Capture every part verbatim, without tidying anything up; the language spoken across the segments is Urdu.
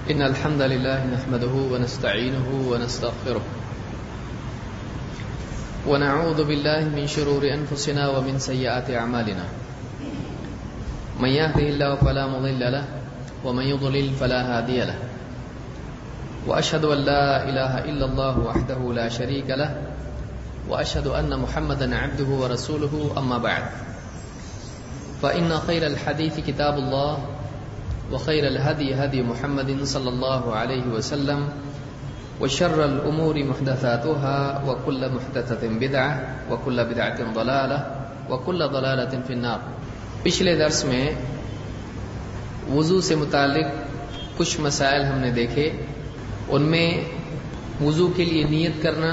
إن الحمد لله نحمده ونستعينه ونستغفره ونعوذ بالله من شرور أنفسنا ومن سيئات أعمالنا من يهده الله فلا مضل له ومن يضلل فلا هادي له وأشهد أن لا إله إلا الله وحده لا شريك له وأشهد أن محمدا عبده ورسوله أما بعد فإن خير الحديث كتاب الله وخير الهدي هدي محمد صلى الله عليه وسلم وشر الأمور محدثاتها وكل محدثة بدعة وكل بدعة ضلالة وكل ضلالة في النار. پچھلے درس میں وضو سے متعلق کچھ مسائل ہم نے دیکھے. ان میں وضو کے لیے نیت کرنا،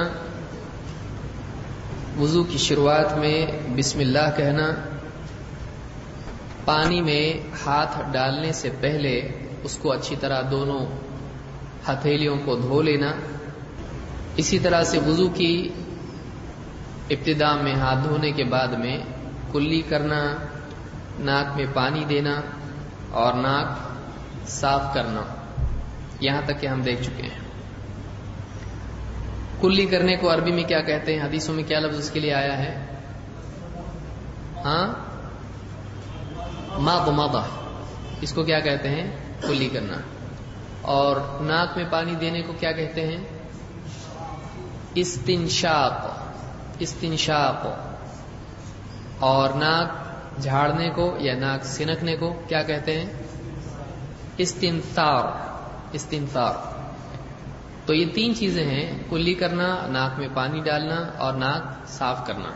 وضو کی شروعات میں بسم اللہ کہنا، پانی میں ہاتھ ڈالنے سے پہلے اس کو اچھی طرح دونوں ہتھیلیوں کو دھو لینا، اسی طرح سے وضو کی ابتدا میں ہاتھ دھونے کے بعد میں کلی کرنا، ناک میں پانی دینا اور ناک صاف کرنا. یہاں تک کہ ہم دیکھ چکے ہیں. کلی کرنے کو عربی میں کیا کہتے ہیں؟ حدیثوں میں کیا لفظ اس کے لیے آیا ہے؟ ہاں مضمضہ، اس کو کیا کہتے ہیں؟ کلی کرنا. اور ناک میں پانی دینے کو کیا کہتے ہیں؟ استنشاق. استنشاق. اور ناک جھاڑنے کو یا ناک سنکنے کو کیا کہتے ہیں؟ استنثار. استنثار. تو یہ تین چیزیں ہیں: کلی کرنا، ناک میں پانی ڈالنا اور ناک صاف کرنا.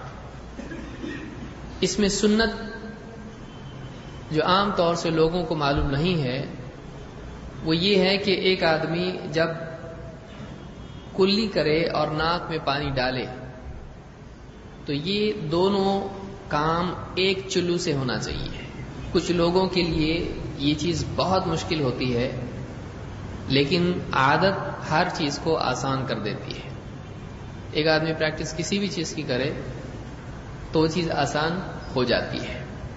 اس میں سنت جو عام طور سے لوگوں کو معلوم نہیں ہے وہ یہ ہے کہ ایک آدمی جب کلی کرے اور ناک میں پانی ڈالے تو یہ دونوں کام ایک چلو سے ہونا چاہیے. کچھ لوگوں کے لیے یہ چیز بہت مشکل ہوتی ہے، لیکن عادت ہر چیز کو آسان کر دیتی ہے. ایک آدمی پریکٹس کسی بھی چیز کی کرے تو وہ چیز آسان ہو جاتی ہے.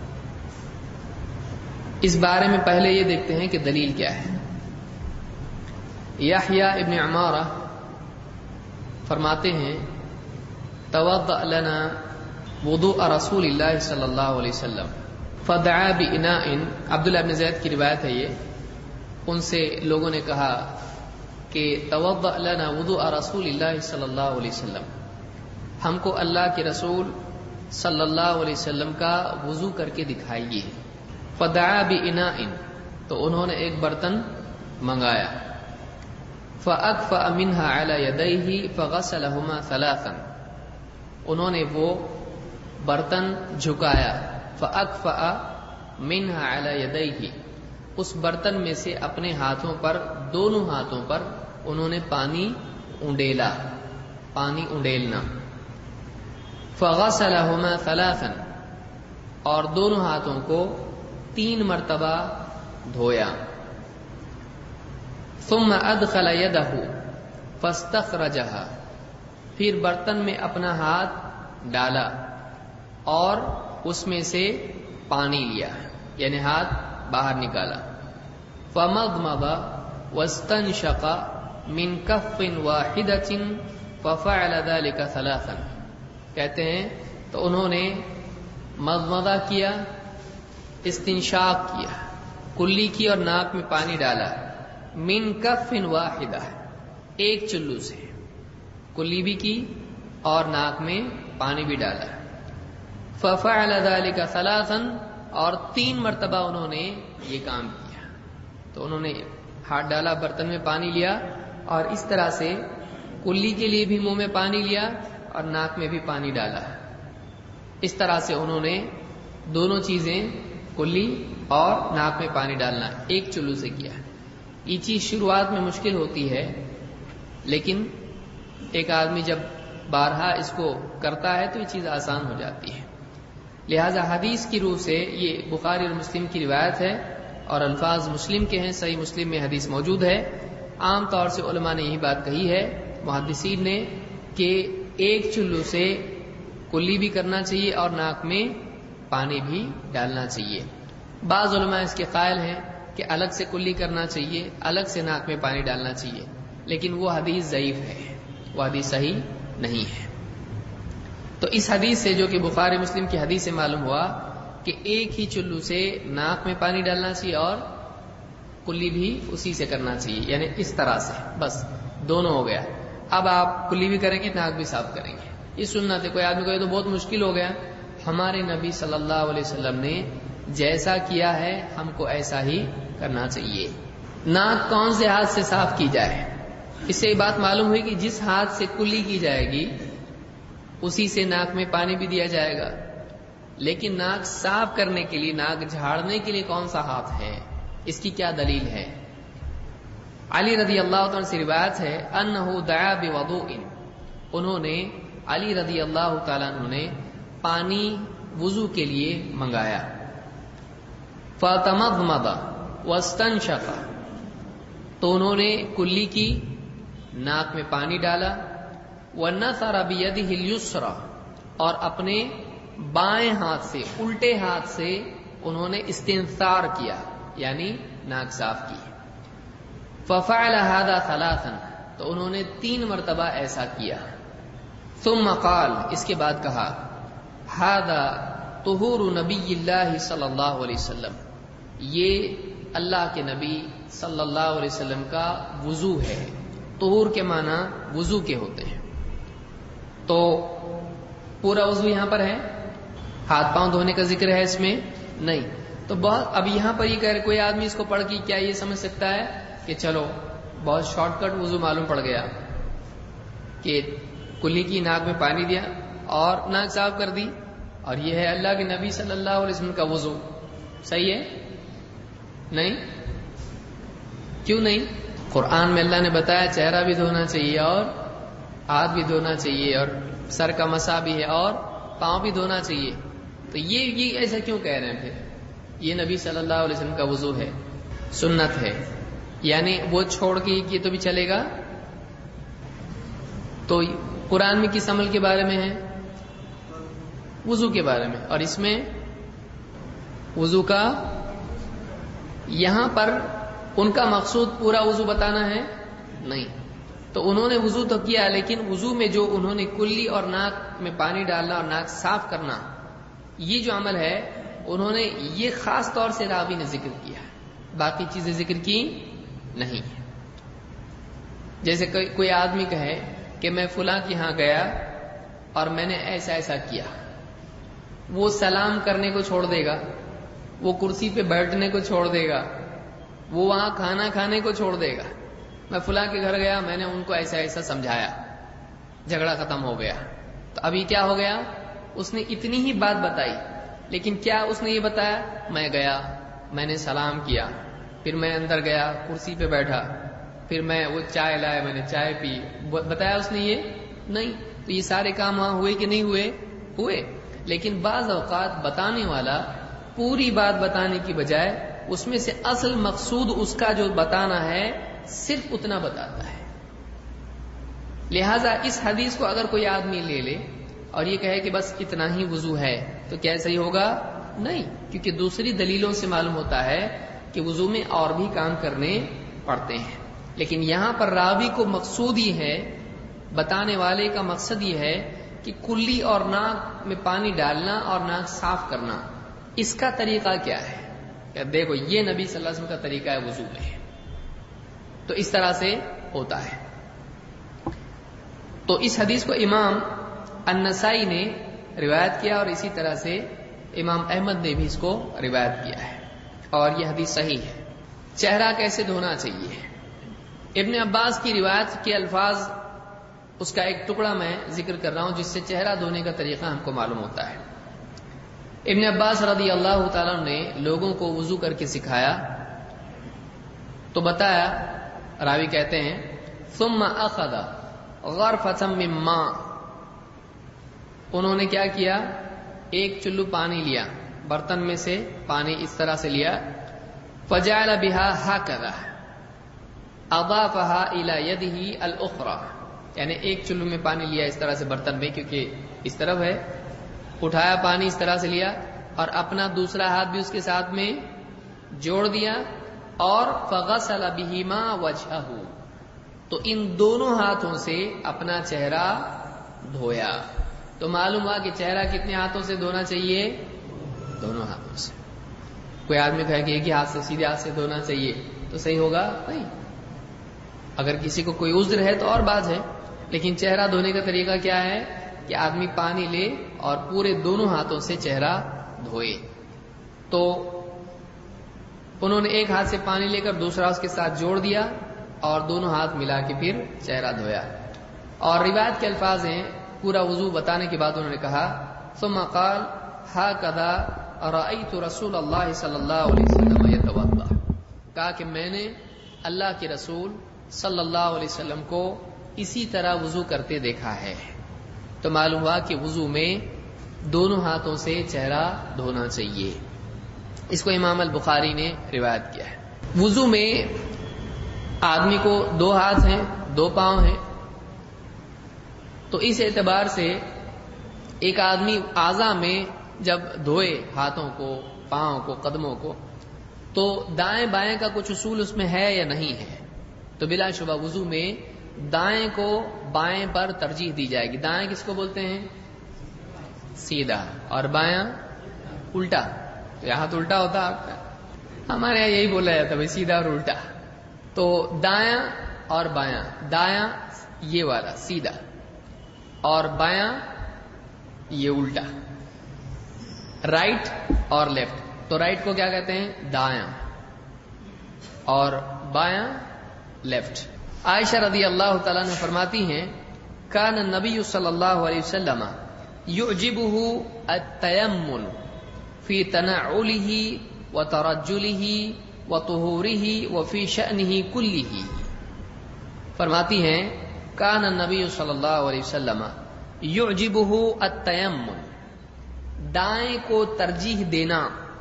اس بارے میں پہلے یہ دیکھتے ہیں کہ دلیل کیا ہے. یحییٰ ابن عمارہ فرماتے ہیں توضأ لنا وضوء رسول اللہ صلی اللہ علیہ وسلم فدعا بإناء. عبداللہ ابن زید کی روایت ہے یہ. ان سے لوگوں نے کہا کہ توضأ لنا وضوء رسول اللہ صلی اللہ علیہ وسلم، ہم کو اللہ کے رسول صلی اللہ علیہ وسلم کا وضو کر کے دکھائیے. فدعا بإناء، تو انہوں نے ایک برتن منگایا. فأكفأ منها على يديه فغسلهما ثلاثا، انہوں نے وہ برتن جھکایا. فأكفأ منها على يديه، اس برتن میں سے اپنے ہاتھوں پر، دونوں ہاتھوں پر انہوں نے پانی انڈیلا، پانی انڈیلنا. فغسلهما ثلاثا، اور دونوں ہاتھوں کو تین مرتبہ دھویا. ثم ادخل يده فاستخرجها، پھر برتن میں اپنا ہاتھ ڈالا اور اس میں سے پانی لیا، یعنی ہاتھ باہر نکالا. فمضمض واستنشق من كف واحدة ففعل ذلك ثلاثا. کہتے ہیں تو انہوں نے مضمضہ کیا، استنشاق کیا، کلی کی اور ناک میں پانی ڈالا. من کف واحدہ، ایک چلو سے کلی بھی کی اور ناک میں پانی بھی ڈالا. ففعل ذلك ثلاثا، اور تین مرتبہ انہوں نے یہ کام کیا. تو انہوں نے ہاتھ ڈالا، برتن میں پانی لیا اور اس طرح سے کلی کے لیے بھی منہ میں پانی لیا اور ناک میں بھی پانی ڈالا. اس طرح سے انہوں نے دونوں چیزیں، کلی اور ناک میں پانی ڈالنا، ایک چلو سے کیا. یہ چیز شروعات میں مشکل ہوتی ہے، لیکن ایک آدمی جب بارہا اس کو کرتا ہے تو یہ چیز آسان ہو جاتی ہے. لہذا حدیث کی روح سے یہ بخاری اور مسلم کی روایت ہے اور الفاظ مسلم کے ہیں. صحیح مسلم میں حدیث موجود ہے. عام طور سے علماء نے یہی بات کہی ہے، محدثین نے، کہ ایک چلو سے کلی بھی کرنا چاہیے اور ناک میں پانی بھی ڈالنا چاہیے. بعض علماء اس کے قائل ہیں کہ الگ سے کلی کرنا چاہیے، الگ سے ناک میں پانی ڈالنا چاہیے، لیکن وہ حدیث ضعیف ہے، وہ حدیث صحیح نہیں ہے۔ تو اس حدیث سے جو کہ بخاری مسلم کی حدیث سے معلوم ہوا کہ ایک ہی چلو سے ناک میں پانی ڈالنا چاہیے اور کلی بھی اسی سے کرنا چاہیے، یعنی اس طرح سے، بس دونوں ہو گیا۔ اب آپ کلی بھی کریں گے، ناک بھی صاف کریں گے، یہ سنت ہے۔ کوئی آدمی کو یہ تو بہت مشکل ہو گیا، ہمارے نبی صلی اللہ علیہ وسلم نے جیسا کیا ہے ہم کو ایسا ہی کرنا چاہیے۔ ناک کون سے ہاتھ سے صاف کی جائے؟ اس سے یہ بات معلوم ہوئی کہ جس ہاتھ سے کلی کی جائے گی اسی سے ناک میں پانی بھی دیا جائے گا، لیکن ناک صاف کرنے کے لیے، ناک جھاڑنے کے لیے کون سا ہاتھ ہے، اس کی کیا دلیل ہے؟ علی رضی اللہ عنہ سے روایت ہے انہ دعا بوضوء، انہوں نے علی رضی اللہ تعالیٰ عنہ نے پانی وضو کے لیے منگایا، فتمضمض واستنشق، تو انہوں نے کلی کی، ناک میں پانی ڈالا، ونثر بیدہ الیسری، اور اپنے بائیں ہاتھ سے، الٹے ہاتھ سے انہوں نے استنثار کیا، یعنی ناک صاف کی۔ ففعل هذا ثلاثا، تو انہوں نے تین مرتبہ ایسا کیا۔ ثم قال، اس کے بعد کہا، هذا طہور نبی اللہ صلی اللہ علیہ وسلم، یہ اللہ کے نبی صلی اللہ علیہ وسلم کا وضو ہے۔ طہور کے معنی وضو کے ہوتے ہیں، تو پورا وضو یہاں پر ہے، ہاتھ پاؤں دھونے کا ذکر ہے اس میں نہیں۔ تو بہت اب یہاں پر یہ کہہ رہے کوئی آدمی اس کو پڑھ کے کیا یہ سمجھ سکتا ہے کہ چلو بہت شارٹ کٹ وضو معلوم پڑ گیا کہ کلی کی، ناک میں پانی دیا اور ناک صاف کر دی، اور یہ ہے اللہ کے نبی صلی اللہ علیہ وسلم کا وضو، صحیح ہے؟ نہیں، کیوں نہیں؟ قرآن میں اللہ نے بتایا چہرہ بھی دھونا چاہیے اور ہاتھ بھی دھونا چاہیے اور سر کا مسح بھی ہے اور پاؤں بھی دھونا چاہیے، تو یہ یہ ایسا کیوں کہہ رہے ہیں؟ پھر یہ نبی صلی اللہ علیہ وسلم کا وضو ہے، سنت ہے، یعنی وہ چھوڑ کے یہ تو بھی چلے گا؟ تو قرآن میں کس عمل کے بارے میں ہے؟ وضو کے بارے میں، اور اس میں وضو کا، یہاں پر ان کا مقصود پورا وضو بتانا ہے نہیں، تو انہوں نے وضو تو کیا، لیکن وضو میں جو انہوں نے کلی اور ناک میں پانی ڈالنا اور ناک صاف کرنا، یہ جو عمل ہے انہوں نے یہ خاص طور سے راوی نے ذکر کیا ہے، باقی چیزیں ذکر کی نہیں۔ جیسے کوئی آدمی کہے کہ میں فلاں کے یہاں گیا اور میں نے ایسا ایسا کیا، وہ سلام کرنے کو چھوڑ دے گا، وہ کرسی پہ بیٹھنے کو چھوڑ دے گا، وہ وہاں کھانا کھانے کو چھوڑ دے گا، میں فلاں کے گھر گیا، میں نے ان کو ایسا ایسا سمجھایا، جھگڑا ختم ہو گیا۔ تو ابھی کیا ہو گیا؟ اس نے اتنی ہی بات بتائی، لیکن کیا اس نے یہ بتایا میں گیا، میں نے سلام کیا، پھر میں اندر گیا، کرسی پہ بیٹھا، پھر میں وہ چائے لائے، میں نے چائے پی، بتایا اس نے یہ نہیں؟ تو یہ سارے کام وہاں ہوئے کہ نہیں ہوئے؟ ہوئے، لیکن بعض اوقات بتانے والا پوری بات بتانے کی بجائے اس میں سے اصل مقصود اس کا جو بتانا ہے صرف اتنا بتاتا ہے۔ لہذا اس حدیث کو اگر کوئی آدمی لے لے اور یہ کہے کہ بس اتنا ہی وضو ہے تو کیا صحیح ہوگا؟ نہیں، کیونکہ دوسری دلیلوں سے معلوم ہوتا ہے کہ وضو میں اور بھی کام کرنے پڑتے ہیں، لیکن یہاں پر راوی کو مقصود یہ ہے، بتانے والے کا مقصد یہ ہے کہ کلی اور ناک میں پانی ڈالنا اور ناک صاف کرنا، اس کا طریقہ کیا ہے؟ کہ دیکھو یہ نبی صلی اللہ علیہ وسلم کا طریقہ ہے وضو میں، تو اس طرح سے ہوتا ہے۔ تو اس حدیث کو امام النسائی نے روایت کیا اور اسی طرح سے امام احمد نے بھی اس کو روایت کیا ہے، اور یہ حدیث صحیح ہے۔ چہرہ کیسے دھونا چاہیے؟ ابن عباس کی روایت کے الفاظ، اس کا ایک ٹکڑا میں ذکر کر رہا ہوں جس سے چہرہ دھونے کا طریقہ ہم کو معلوم ہوتا ہے۔ ابن عباس رضی اللہ تعالیٰ نے لوگوں کو وضو کر کے سکھایا، تو بتایا، راوی کہتے ہیں ثم اخذ غرفة من ماء، انہوں نے کیا کیا؟ ایک چلو پانی لیا، برتن میں سے پانی اس طرح سے لیا، فجعل بها هكذا اضافها الى يده الاخرى، یعنی ایک چلو میں پانی لیا اس طرح سے برتن میں، کیونکہ اس طرف ہے، اٹھایا پانی اس طرح سے لیا اور اپنا دوسرا ہاتھ بھی اس کے ساتھ میں جوڑ دیا، اور فغسل بہما وجہہ، تو ان دونوں ہاتھوں سے اپنا چہرہ دھویا. تو معلوم ہوا کہ چہرہ کتنے ہاتھوں سے دھونا چاہیے؟ دونوں ہاتھوں سے. کوئی آدمی کہے کہ ایک ہی ہاتھ سے سیدھے ہاتھ سے دھونا چاہیے تو صحیح ہوگا؟ نہیں. اگر کسی کو کوئی عذر ہے تو اور بات ہے، لیکن چہرہ دھونے کا طریقہ کیا ہے کہ آدمی پانی لے اور پورے دونوں ہاتھوں سے چہرہ دھوئے. تو انہوں نے ایک ہاتھ سے پانی لے کر دوسرا اس کے ساتھ جوڑ دیا اور دونوں ہاتھ ملا کے پھر چہرہ دھویا. اور روایت کے الفاظ ہیں، پورا وضو بتانے کے بعد انہوں نے کہا ثم قال هكذا رأيت رسول اللہ صلی اللہ علیہ وسلم يتوضا، کہا کہ میں نے اللہ کے رسول صلی اللہ علیہ وسلم کو اسی طرح وضو کرتے دیکھا ہے. تو معلوم ہوا کہ وضو میں دونوں ہاتھوں سے چہرہ دھونا چاہیے. اس کو امام البخاری نے روایت کیا ہے. وضو میں آدمی کو دو ہاتھ ہیں، دو پاؤں ہیں، تو اس اعتبار سے ایک آدمی اعضاء میں جب دھوئے ہاتھوں کو، پاؤں کو، قدموں کو، تو دائیں بائیں کا کچھ اصول اس میں ہے یا نہیں ہے؟ تو بلا شبہ وضو میں دائیں کو بائیں پر ترجیح دی جائے گی. دائیں کس کو بولتے ہیں؟ سیدھا. اور بایاں الٹا. تو یہاں تو الٹا ہوتا آپ کا، ہمارے یہاں یہی بولا جاتا بھائی سیدھا اور الٹا. تو دایاں اور بایاں، دایاں یہ والا سیدھا اور بایاں یہ الٹا. رائٹ اور لیفٹ. تو رائٹ کو کیا کہتے ہیں؟ دایاں، اور بایاں لیفٹ. عائشہ رضی اللہ تعالیٰ نے فرماتی ہیں کان النبی صلی اللہ علیہ وسلم یعجبہ التیمن فی تنعلہ وترجلہ وطہورہ وفی شأنہ کلہ. فرماتی ہیں کان النبی صلی اللہ علیہ وسلم یعجبہ التیمن، دائیں کو ترجیح دینا،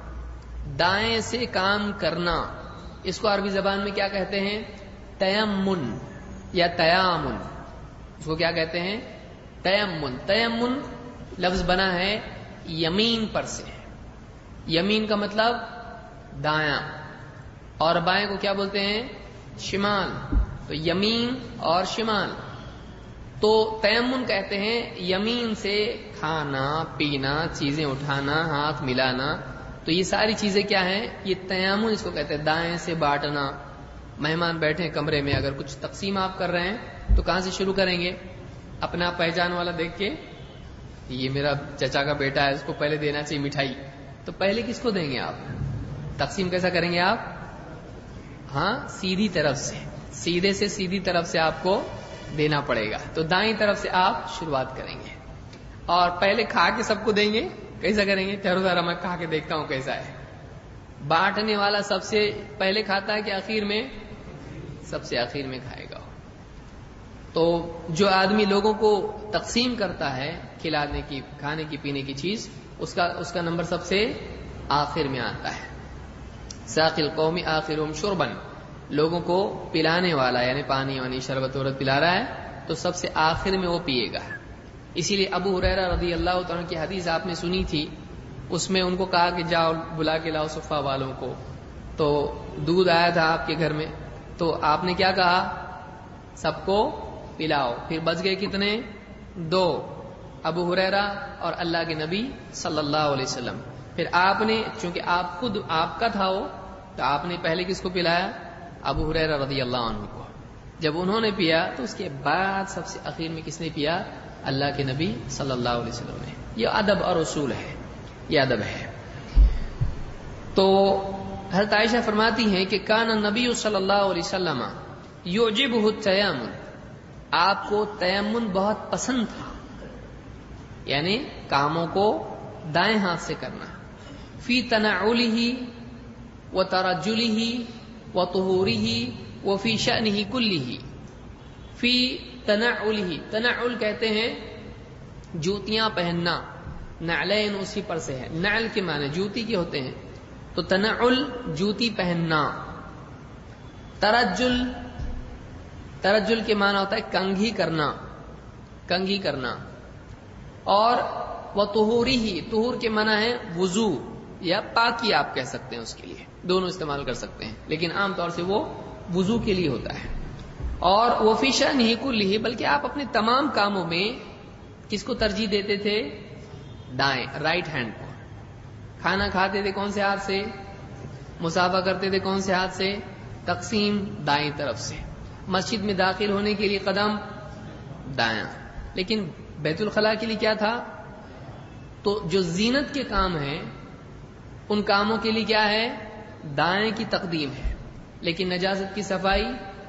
دائیں سے کام کرنا. اس کو عربی زبان میں کیا کہتے ہیں؟ تیمن یا تیامن. اس کو کیا کہتے ہیں؟ تیمن. تیمن لفظ بنا ہے یمین پر سے. یمین کا مطلب دایاں، اور بائیں کو کیا بولتے ہیں؟ شمال. تو یمین اور شمال. تو تیمن کہتے ہیں یمین سے کھانا پینا، چیزیں اٹھانا، ہاتھ ملانا. تو یہ ساری چیزیں کیا ہیں؟ یہ تیمن اس کو کہتے ہیں. دائیں سے بانٹنا. مہمان بیٹھے کمرے میں، اگر کچھ تقسیم آپ کر رہے ہیں تو کہاں سے شروع کریں گے؟ اپنا پہچان والا دیکھ کے، یہ میرا چچا کا بیٹا ہے، اس کو پہلے دینا چاہیے مٹھائی. تو پہلے کس کو دیں گے آپ؟ تقسیم کیسا کریں گے آپ؟ ہاں، سیدھی طرف سے، سیدھے سے سیدھی طرف سے آپ کو دینا پڑے گا. تو دائیں طرف سے آپ شروعات کریں گے اور پہلے کھا کے سب کو دیں گے. کیسا کریں گے؟ ٹھہرو ذرا میں کھا کے دیکھتا ہوں کیسا ہے. بانٹنے والا سب سے پہلے کھاتا ہے کہ آخر میں؟ سب سے آخر میں کھائے گا. تو جو آدمی لوگوں کو تقسیم کرتا ہے کھلانے کی، کھانے کی، پینے کی چیز، اس کا اس کا نمبر سب سے آخر میں آتا ہے. ساقی القوم آخرهم شربا، لوگوں کو پلانے والا یعنی پانی وانی شربت ورت پلا رہا ہے تو سب سے آخر میں وہ پیے گا. اسی لیے ابو ہریرہ رضی اللہ تعالیٰ کی حدیث آپ نے سنی تھی، اس میں ان کو کہا کہ جاؤ بلا کے لاؤ صفہ والوں کو. تو دودھ آیا تھا آپ کے گھر میں، تو آپ نے کیا کہا؟ سب کو پلاؤ. پھر بچ گئے کتنے؟ دو، ابو ہریرہ اور اللہ کے نبی صلی اللہ علیہ وسلم. پھر آپ نے، چونکہ آپ خود آپ کا تھا وہ، تو آپ نے پہلے کس کو پلایا؟ ابو ہریرہ رضی اللہ عنہ کو. جب انہوں نے پیا تو اس کے بعد سب سے اخیر میں کس نے پیا؟ اللہ کے نبی صلی اللہ علیہ وسلم نے. یہ ادب اور اصول ہے، یہ ادب ہے. تو حضرت عائشہ فرماتی ہیں کہ کان النبی صلی اللہ علیہ وسلم یعجبہ التیمن، آپ کو تیمن بہت پسند تھا، یعنی کاموں کو دائیں ہاتھ سے کرنا. فی تنعلہ وترجلہ وطہورہ وفی شأنہ کلہ. فی تنعلہ، تنعل کہتے ہیں جوتیاں پہننا، نعلین اسی پر سے ہے. نعل کے معنی جوتی کے ہوتے ہیں، تو تنعل جوتی پہننا. ترجل، ترجل کے معنی ہوتا ہے کنگھی کرنا، کنگھی کرنا. اور وطہورہ، طہور کے معنی ہے وضو یا پاکی آپ کہہ سکتے ہیں، اس کے لیے دونوں استعمال کر سکتے ہیں، لیکن عام طور سے وہ وضو کے لیے ہوتا ہے۔ اور وہ فی شأنہ کلہ، بلکہ آپ اپنے تمام کاموں میں کس کو ترجیح دیتے تھے؟ دائیں، رائٹ ہینڈ کو۔ کھانا کھاتے تھے کون سے ہاتھ سے؟ مصافحہ کرتے تھے کون سے ہاتھ سے؟ تقسیم دائیں طرف سے۔ مسجد میں داخل ہونے کے لیے قدم دایاں، لیکن بیت الخلاء کے لیے کیا تھا؟ تو جو زینت کے کام ہیں ان کاموں کے لیے کیا ہے؟ دائیں کی تقدیم ہے، لیکن نجاست کی صفائی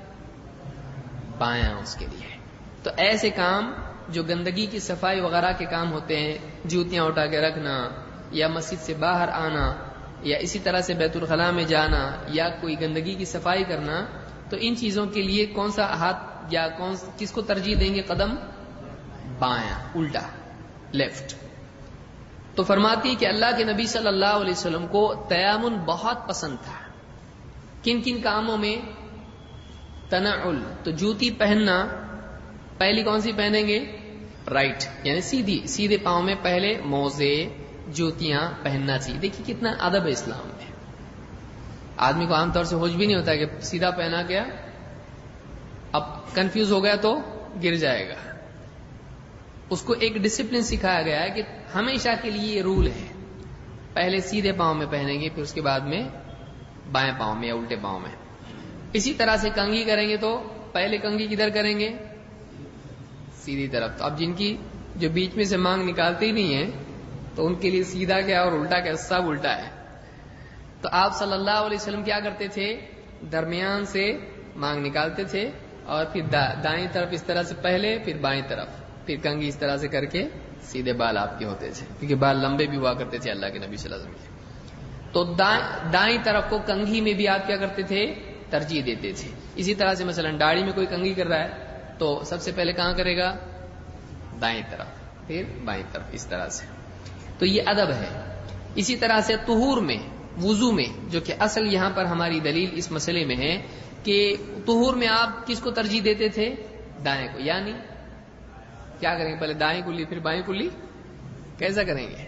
بایاں اس کے لیے۔ تو ایسے کام جو گندگی کی صفائی وغیرہ کے کام ہوتے ہیں، جوتیاں اٹھا کے رکھنا یا مسجد سے باہر آنا یا اسی طرح سے بیت الخلاء میں جانا یا کوئی گندگی کی صفائی کرنا، تو ان چیزوں کے لیے کون سا ہاتھ یا کون کس کو ترجیح دیں گے؟ قدم بایاں، الٹا، لیفٹ۔ تو فرماتی ہے کہ اللہ کے نبی صلی اللہ علیہ وسلم کو تیامن بہت پسند تھا۔ کن کن کاموں میں؟ تنعل، تو جوتی پہننا پہلی کون سی پہنیں گے؟ رائٹ، یعنی سیدھی، سیدھے پاؤں میں پہلے موزے جوتیاں پہننا چاہیے۔ دیکھیے کتنا ادب ہے اسلام میں۔ آدمی کو عام طور سے ہوش بھی نہیں ہوتا کہ سیدھا پہنا گیا، اب کنفیوز ہو گیا تو گر جائے گا۔ اس کو ایک ڈسپلن سکھایا گیا ہے کہ ہمیشہ کے لیے یہ رول ہے، پہلے سیدھے پاؤں میں پہنیں گے، پھر اس کے بعد میں بائیں پاؤں میں یا الٹے پاؤں میں۔ اسی طرح سے کنگھی کریں گے تو پہلے کنگھی کدھر کریں گے؟ سیدھی طرف۔ تو اب جن کی جو بیچ میں سے مانگ نکالتے ہی نہیں ہیں تو ان کے لیے سیدھا کیا اور الٹا کیا؟ سب الٹا ہے۔ تو آپ صلی اللہ علیہ وسلم کیا کرتے تھے؟ درمیان سے مانگ نکالتے تھے اور پھر دائیں طرف اس طرح سے پہلے، پھر بائیں طرف، پھر کنگھی اس طرح سے کر کے سیدھے بال آپ کے ہوتے تھے، کیونکہ بال لمبے بھی ہوا کرتے تھے اللہ کے نبی صلی اللہ علیہ وسلم کے۔ تو دائیں طرف کو کنگھی میں بھی آپ کیا کرتے تھے؟ ترجیح دیتے تھے۔ اسی طرح سے مثلا داڑھی میں کوئی کنگھی کر رہا ہے تو سب سے پہلے کہاں کرے گا؟ دائیں طرف، پھر بائیں طرف، اس طرح سے۔ تو یہ ادب ہے۔ اسی طرح سے طہور میں، وضو میں، جو کہ اصل یہاں پر ہماری دلیل اس مسئلے میں ہے کہ طہور میں آپ کس کو ترجیح دیتے تھے؟ دائیں کو۔ یعنی کیا کریں گے؟ پہلے دائیں کلی پھر بائیں کلی۔ کیسا کریں گے؟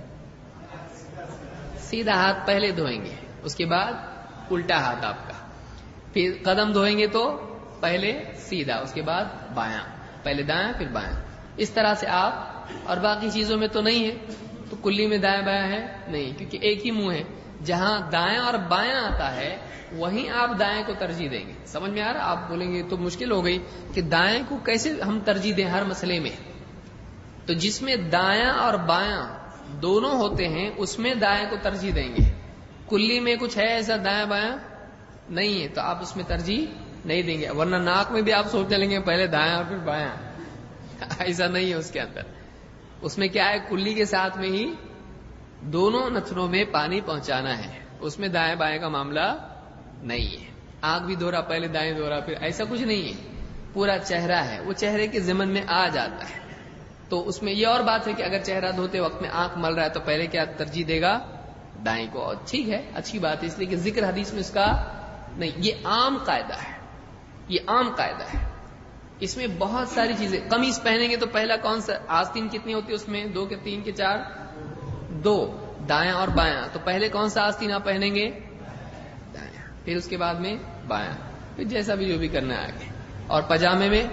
سیدھا ہاتھ پہلے دھوئیں گے، اس کے بعد الٹا ہاتھ آپ کا، پھر قدم دھوئیں گے تو پہلے سیدھا، اس کے بعد بایاں، پہلے دایاں پھر بایاں، اس طرح سے آپ۔ اور باقی چیزوں میں تو نہیں ہے، تو کلی میں دائیں بایاں ہے نہیں، کیونکہ ایک ہی منہ ہے، جہاں دایاں اور بایاں آتا ہے وہیں آپ دائیں کو ترجیح دیں گے۔ سمجھ میں آ رہا؟ آپ بولیں گے تو مشکل ہو گئی کہ دائیں کو کیسے ہم ترجیح دیں ہر مسئلے میں؟ تو جس میں دایاں اور بایاں دونوں ہوتے ہیں اس میں دائیں کو ترجیح دیں گے۔ کلی میں کچھ ہے ایسا دایاں بایاں نہیں ہے تو آپ اس میں ترجیح نہیں دیں گے، ورنہ ناک میں بھی آپ سوچنے لیں گے پہلے دایاں اور پھر بایاں، ایسا نہیں ہے اس کے اندر۔ اس میں کیا ہے؟ کلی کے ساتھ میں ہی دونوں نتنوں میں پانی پہنچانا ہے، اس میں دائیں بائیں کا معاملہ نہیں ہے۔ آنکھ بھی دھو رہا پہلے دائیں دھو رہا، پھر ایسا کچھ نہیں ہے۔ پورا چہرہ ہے، وہ چہرے کے ضمن میں آ جاتا ہے۔ تو اس میں یہ اور بات ہے کہ اگر چہرہ دھوتے وقت میں آنکھ مل رہا ہے تو پہلے کیا ترجیح دے گا؟ دائیں کو۔ اور ٹھیک ہے، اچھی بات ہے، اس لیے کہ ذکر حدیث میں اس کا نہیں، یہ عام قاعدہ ہے، یہ عام قاعدہ ہے۔ اس میں بہت ساری چیزیں، قمیص پہنیں گے تو پہلا کون سا آستین کتنی ہوتی ہے اس میں؟ دو کے تین کے چار؟ دو، دایاں اور بایاں۔ تو پہلے کون سا آستین آپ پہنیں گے؟ دایاں، پھر اس کے بعد میں بایاں، پھر جیسا بھی جو بھی کرنا ہے آگے۔ اور پاجامے میں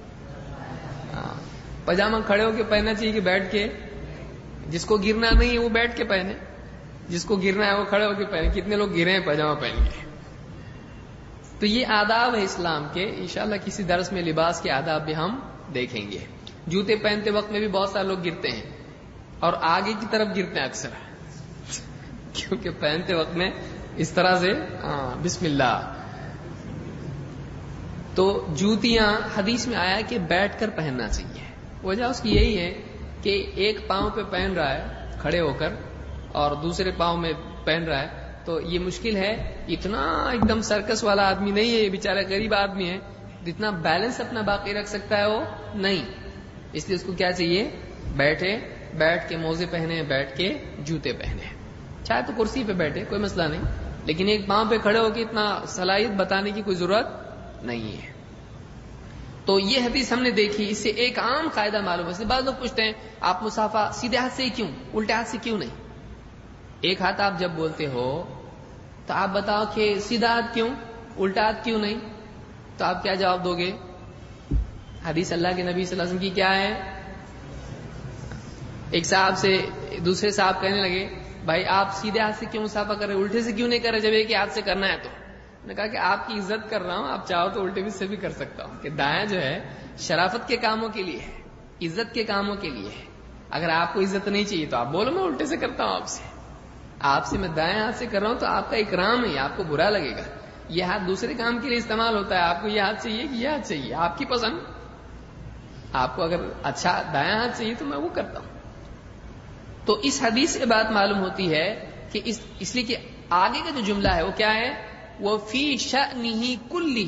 پاجامہ کھڑے ہو کے پہننا چاہیے کہ بیٹھ کے؟ جس کو گرنا نہیں ہے وہ بیٹھ کے پہنے، جس کو گرنا ہے وہ کھڑے ہو کے پہنے۔ کتنے لوگ گرے ہیں پاجامہ پہن کے؟ تو یہ آداب ہے اسلام کے۔ انشاءاللہ کسی درس میں لباس کے آداب بھی ہم دیکھیں گے۔ جوتے پہنتے وقت میں بھی بہت سارے لوگ گرتے ہیں اور آگے کی طرف گرتے ہیں اکثر، کیونکہ پہنتے وقت میں اس طرح سے بسم اللہ۔ تو جوتیاں حدیث میں آیا کہ بیٹھ کر پہننا چاہیے۔ وجہ اس کی یہی ہے کہ ایک پاؤں پہ پہن رہا ہے کھڑے ہو کر اور دوسرے پاؤں میں پہن رہا ہے تو یہ مشکل ہے۔ اتنا ایک دم سرکس والا آدمی نہیں ہے، یہ بیچارہ غریب آدمی ہے، جتنا بیلنس اپنا باقی رکھ سکتا ہے وہ نہیں، اس لیے اس کو کیا چاہیے؟ بیٹھے، بیٹھ کے موزے پہنے، بیٹھ کے جوتے پہنے، چاہے تو کرسی پہ بیٹھے کوئی مسئلہ نہیں، لیکن ایک پاؤں پہ کھڑے ہو کے اتنا صلاحیت بتانے کی کوئی ضرورت نہیں ہے۔ تو یہ حدیث ہم نے دیکھی، اس سے ایک عام قاعدہ معلوم ہے۔ بعض لوگ پوچھتے ہیں آپ مصافحہ سیدھے ہاتھ سے ہی کیوں، الٹے ہاتھ سے کیوں نہیں؟ ایک ہاتھ آپ جب بولتے ہو تو آپ بتاؤ کہ سیدھا ہاتھ کیوں، الٹا ہاتھ کیوں نہیں؟ تو آپ کیا جواب دو گے؟ حدیث اللہ کے نبی صلی اللہ علیہ وسلم کی کیا ہے؟ ایک صاحب سے دوسرے صاحب کہنے لگے بھائی آپ سیدھے ہاتھ سے کیوں مصافحہ کر رہے، الٹے سے کیوں نہیں کر رہے جب ایک ہی ہاتھ سے کرنا ہے؟ تو نے کہا کہ آپ کی عزت کر رہا ہوں، آپ چاہو تو الٹے سے بھی کر سکتا ہوں، کہ دایاں جو ہے شرافت کے کاموں کے لیے ہے، عزت کے کاموں کے لیے ہے۔ اگر آپ کو عزت نہیں چاہیے تو آپ بولو میں الٹے سے کرتا ہوں، آپ سے آپ سے میں دائیں ہاتھ سے کر رہا ہوں تو آپ کا اکرام ہے، آپ کو برا لگے گا۔ یہ ہاتھ دوسرے کام کے لیے استعمال ہوتا ہے، آپ کو یہ ہاتھ چاہیے کہ یہ ہاتھ چاہیے، آپ کی پسند۔ آپ کو اگر اچھا دایاں ہاتھ چاہیے تو میں وہ کرتا ہوں۔ تو اس حدیث سے بات معلوم ہوتی ہے کہ اس, اس لیے کہ آگے کا جو جملہ ہے وہ کیا ہے؟ وہ فی شأنہ کلہ،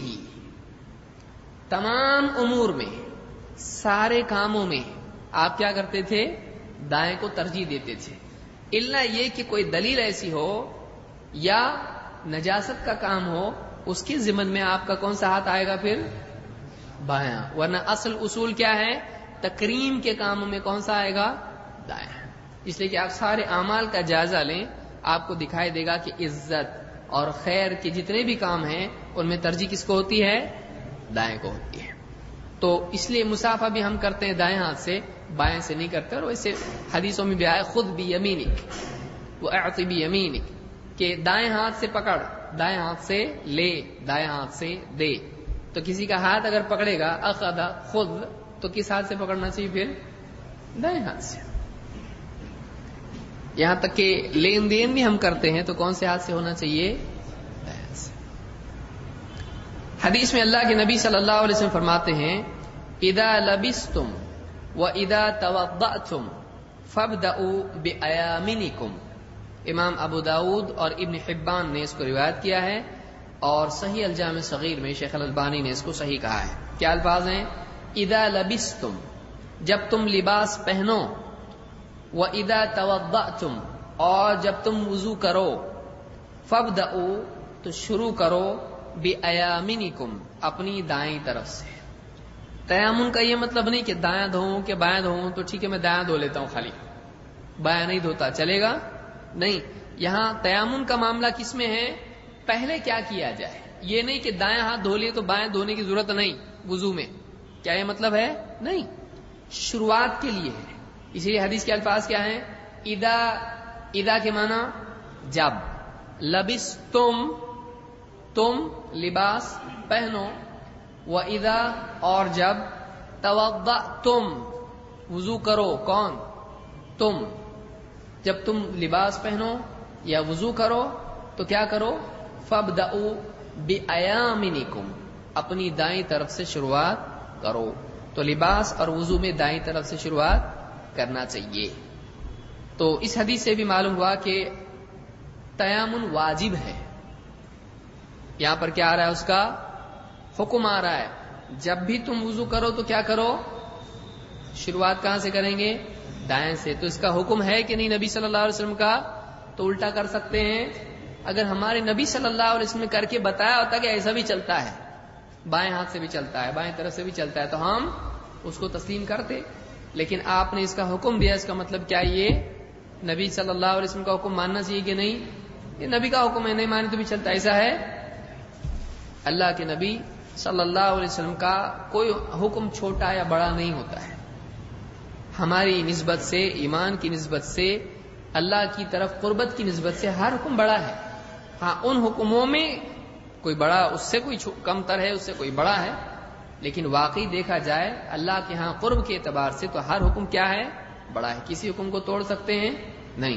تمام امور میں، سارے کاموں میں آپ کیا کرتے تھے؟ دائیں کو ترجیح دیتے تھے، الا یہ کہ کوئی دلیل ایسی ہو یا نجاست کا کام ہو، اس کے ضمن میں آپ کا کون سا ہاتھ آئے گا؟ پھر بایاں۔ ورنہ اصل اصول کیا ہے؟ تکریم کے کاموں میں کون سا آئے گا؟ دایاں۔ اس لیے کہ آپ سارے اعمال کا جائزہ لیں، آپ کو دکھائی دے گا کہ عزت اور خیر کے جتنے بھی کام ہیں ان میں ترجیح کس کو ہوتی ہے؟ دائیں کو ہوتی ہے۔ تو اس لیے مصافحہ بھی ہم کرتے ہیں دائیں ہاتھ سے، بائیں سے نہیں کرتے۔ اور ویسے حدیثوں میں بھی آیا خود بھی یمینک واعط بیمینک، کہ دائیں ہاتھ سے پکڑ، دائیں ہاتھ سے لے، دائیں ہاتھ سے دے۔ تو کسی کا ہاتھ اگر پکڑے گا اخذ خود، تو کس ہاتھ سے پکڑنا چاہیے؟ پھر دائیں ہاتھ سے۔ یہاں تک کہ لین دین بھی ہم کرتے ہیں تو کون سے ہاتھ سے ہونا چاہیے؟ دائیں ہاتھ سے۔ حدیث میں اللہ کے نبی صلی اللہ علیہ وسلم فرماتے ہیں اذا لبستم واذا توضأتم فابدؤوا بایامنکم۔ امام ابو داؤد اور ابن حبان نے اس کو روایت کیا ہے، اور صحیح الجامع صغیر میں شیخ الالبانی نے اس کو صحیح کہا ہے۔ کیا الفاظ ہیں؟ اذا لبستم، جب تم لباس پہنو، وَإِذَا تَوَضَّأْتُمْ، اور جب تم وضو کرو، فَابْدَؤُوا، تو شروع کرو، بِأَيَامِنِكُمْ، اپنی دائیں طرف سے۔ تیامن کا یہ مطلب نہیں کہ دایاں دھوؤں کہ بایاں دھوؤں، تو ٹھیک ہے میں دایاں دھو لیتا ہوں خالی، بایاں نہیں دھوتا، چلے گا؟ نہیں، یہاں تیامن کا معاملہ کس میں ہے؟ پہلے کیا کیا جائے، یہ نہیں کہ دایاں ہاتھ دھو لیے تو بایاں دھونے کی ضرورت نہیں وضو میں، کیا یہ مطلب ہے؟ نہیں، شروعات کے لیے ہے۔ اسی لیے حدیث کے الفاظ کیا ہیں؟ اذا، اذا کے معنی جب، لبستم تم لباس پہنو، واذا اور جب، توضأتم وضو کرو، کون؟ تم۔ جب تم لباس پہنو یا وضو کرو تو کیا کرو؟ فابدؤوا بایامنکم، اپنی دائیں طرف سے شروعات کرو۔ تو لباس اور وضو میں دائیں طرف سے شروعات کرنا چاہیے۔ تو اس حدیث سے بھی معلوم ہوا کہ تیامن واجب ہے۔ یہاں پر کیا آ رہا ہے؟ اس کا حکم آ رہا ہے، جب بھی تم وضو کرو تو کیا کرو؟ شروعات کہاں سے کریں گے؟ دائیں سے۔ تو اس کا حکم ہے کہ نہیں نبی صلی اللہ علیہ وسلم کا؟ تو الٹا کر سکتے ہیں۔ اگر ہمارے نبی صلی اللہ علیہ وسلم نے کر کے بتایا ہوتا کہ ایسا بھی چلتا ہے، بائیں ہاتھ سے بھی چلتا ہے، بائیں طرف سے بھی چلتا ہے، تو ہم اس کو تسلیم کرتے۔ لیکن آپ نے اس کا حکم دیا، اس کا مطلب کیا؟ یہ نبی صلی اللہ علیہ وسلم کا حکم ماننا چاہیے کہ نہیں؟ یہ نبی کا حکم ہے، نہیں مانے تو بھی چلتا، ایسا ہے؟ اللہ کے نبی صلی اللہ علیہ وسلم کا کوئی حکم چھوٹا یا بڑا نہیں ہوتا ہے۔ ہماری نسبت سے، ایمان کی نسبت سے، اللہ کی طرف قربت کی نسبت سے ہر حکم بڑا ہے۔ ہاں ان حکموں میں کوئی بڑا، اس سے کوئی کم تر ہے، اس سے کوئی بڑا ہے، لیکن واقعی دیکھا جائے اللہ کے ہاں قرب کے اعتبار سے تو ہر حکم کیا ہے؟ بڑا ہے۔ کسی حکم کو توڑ سکتے ہیں؟ نہیں۔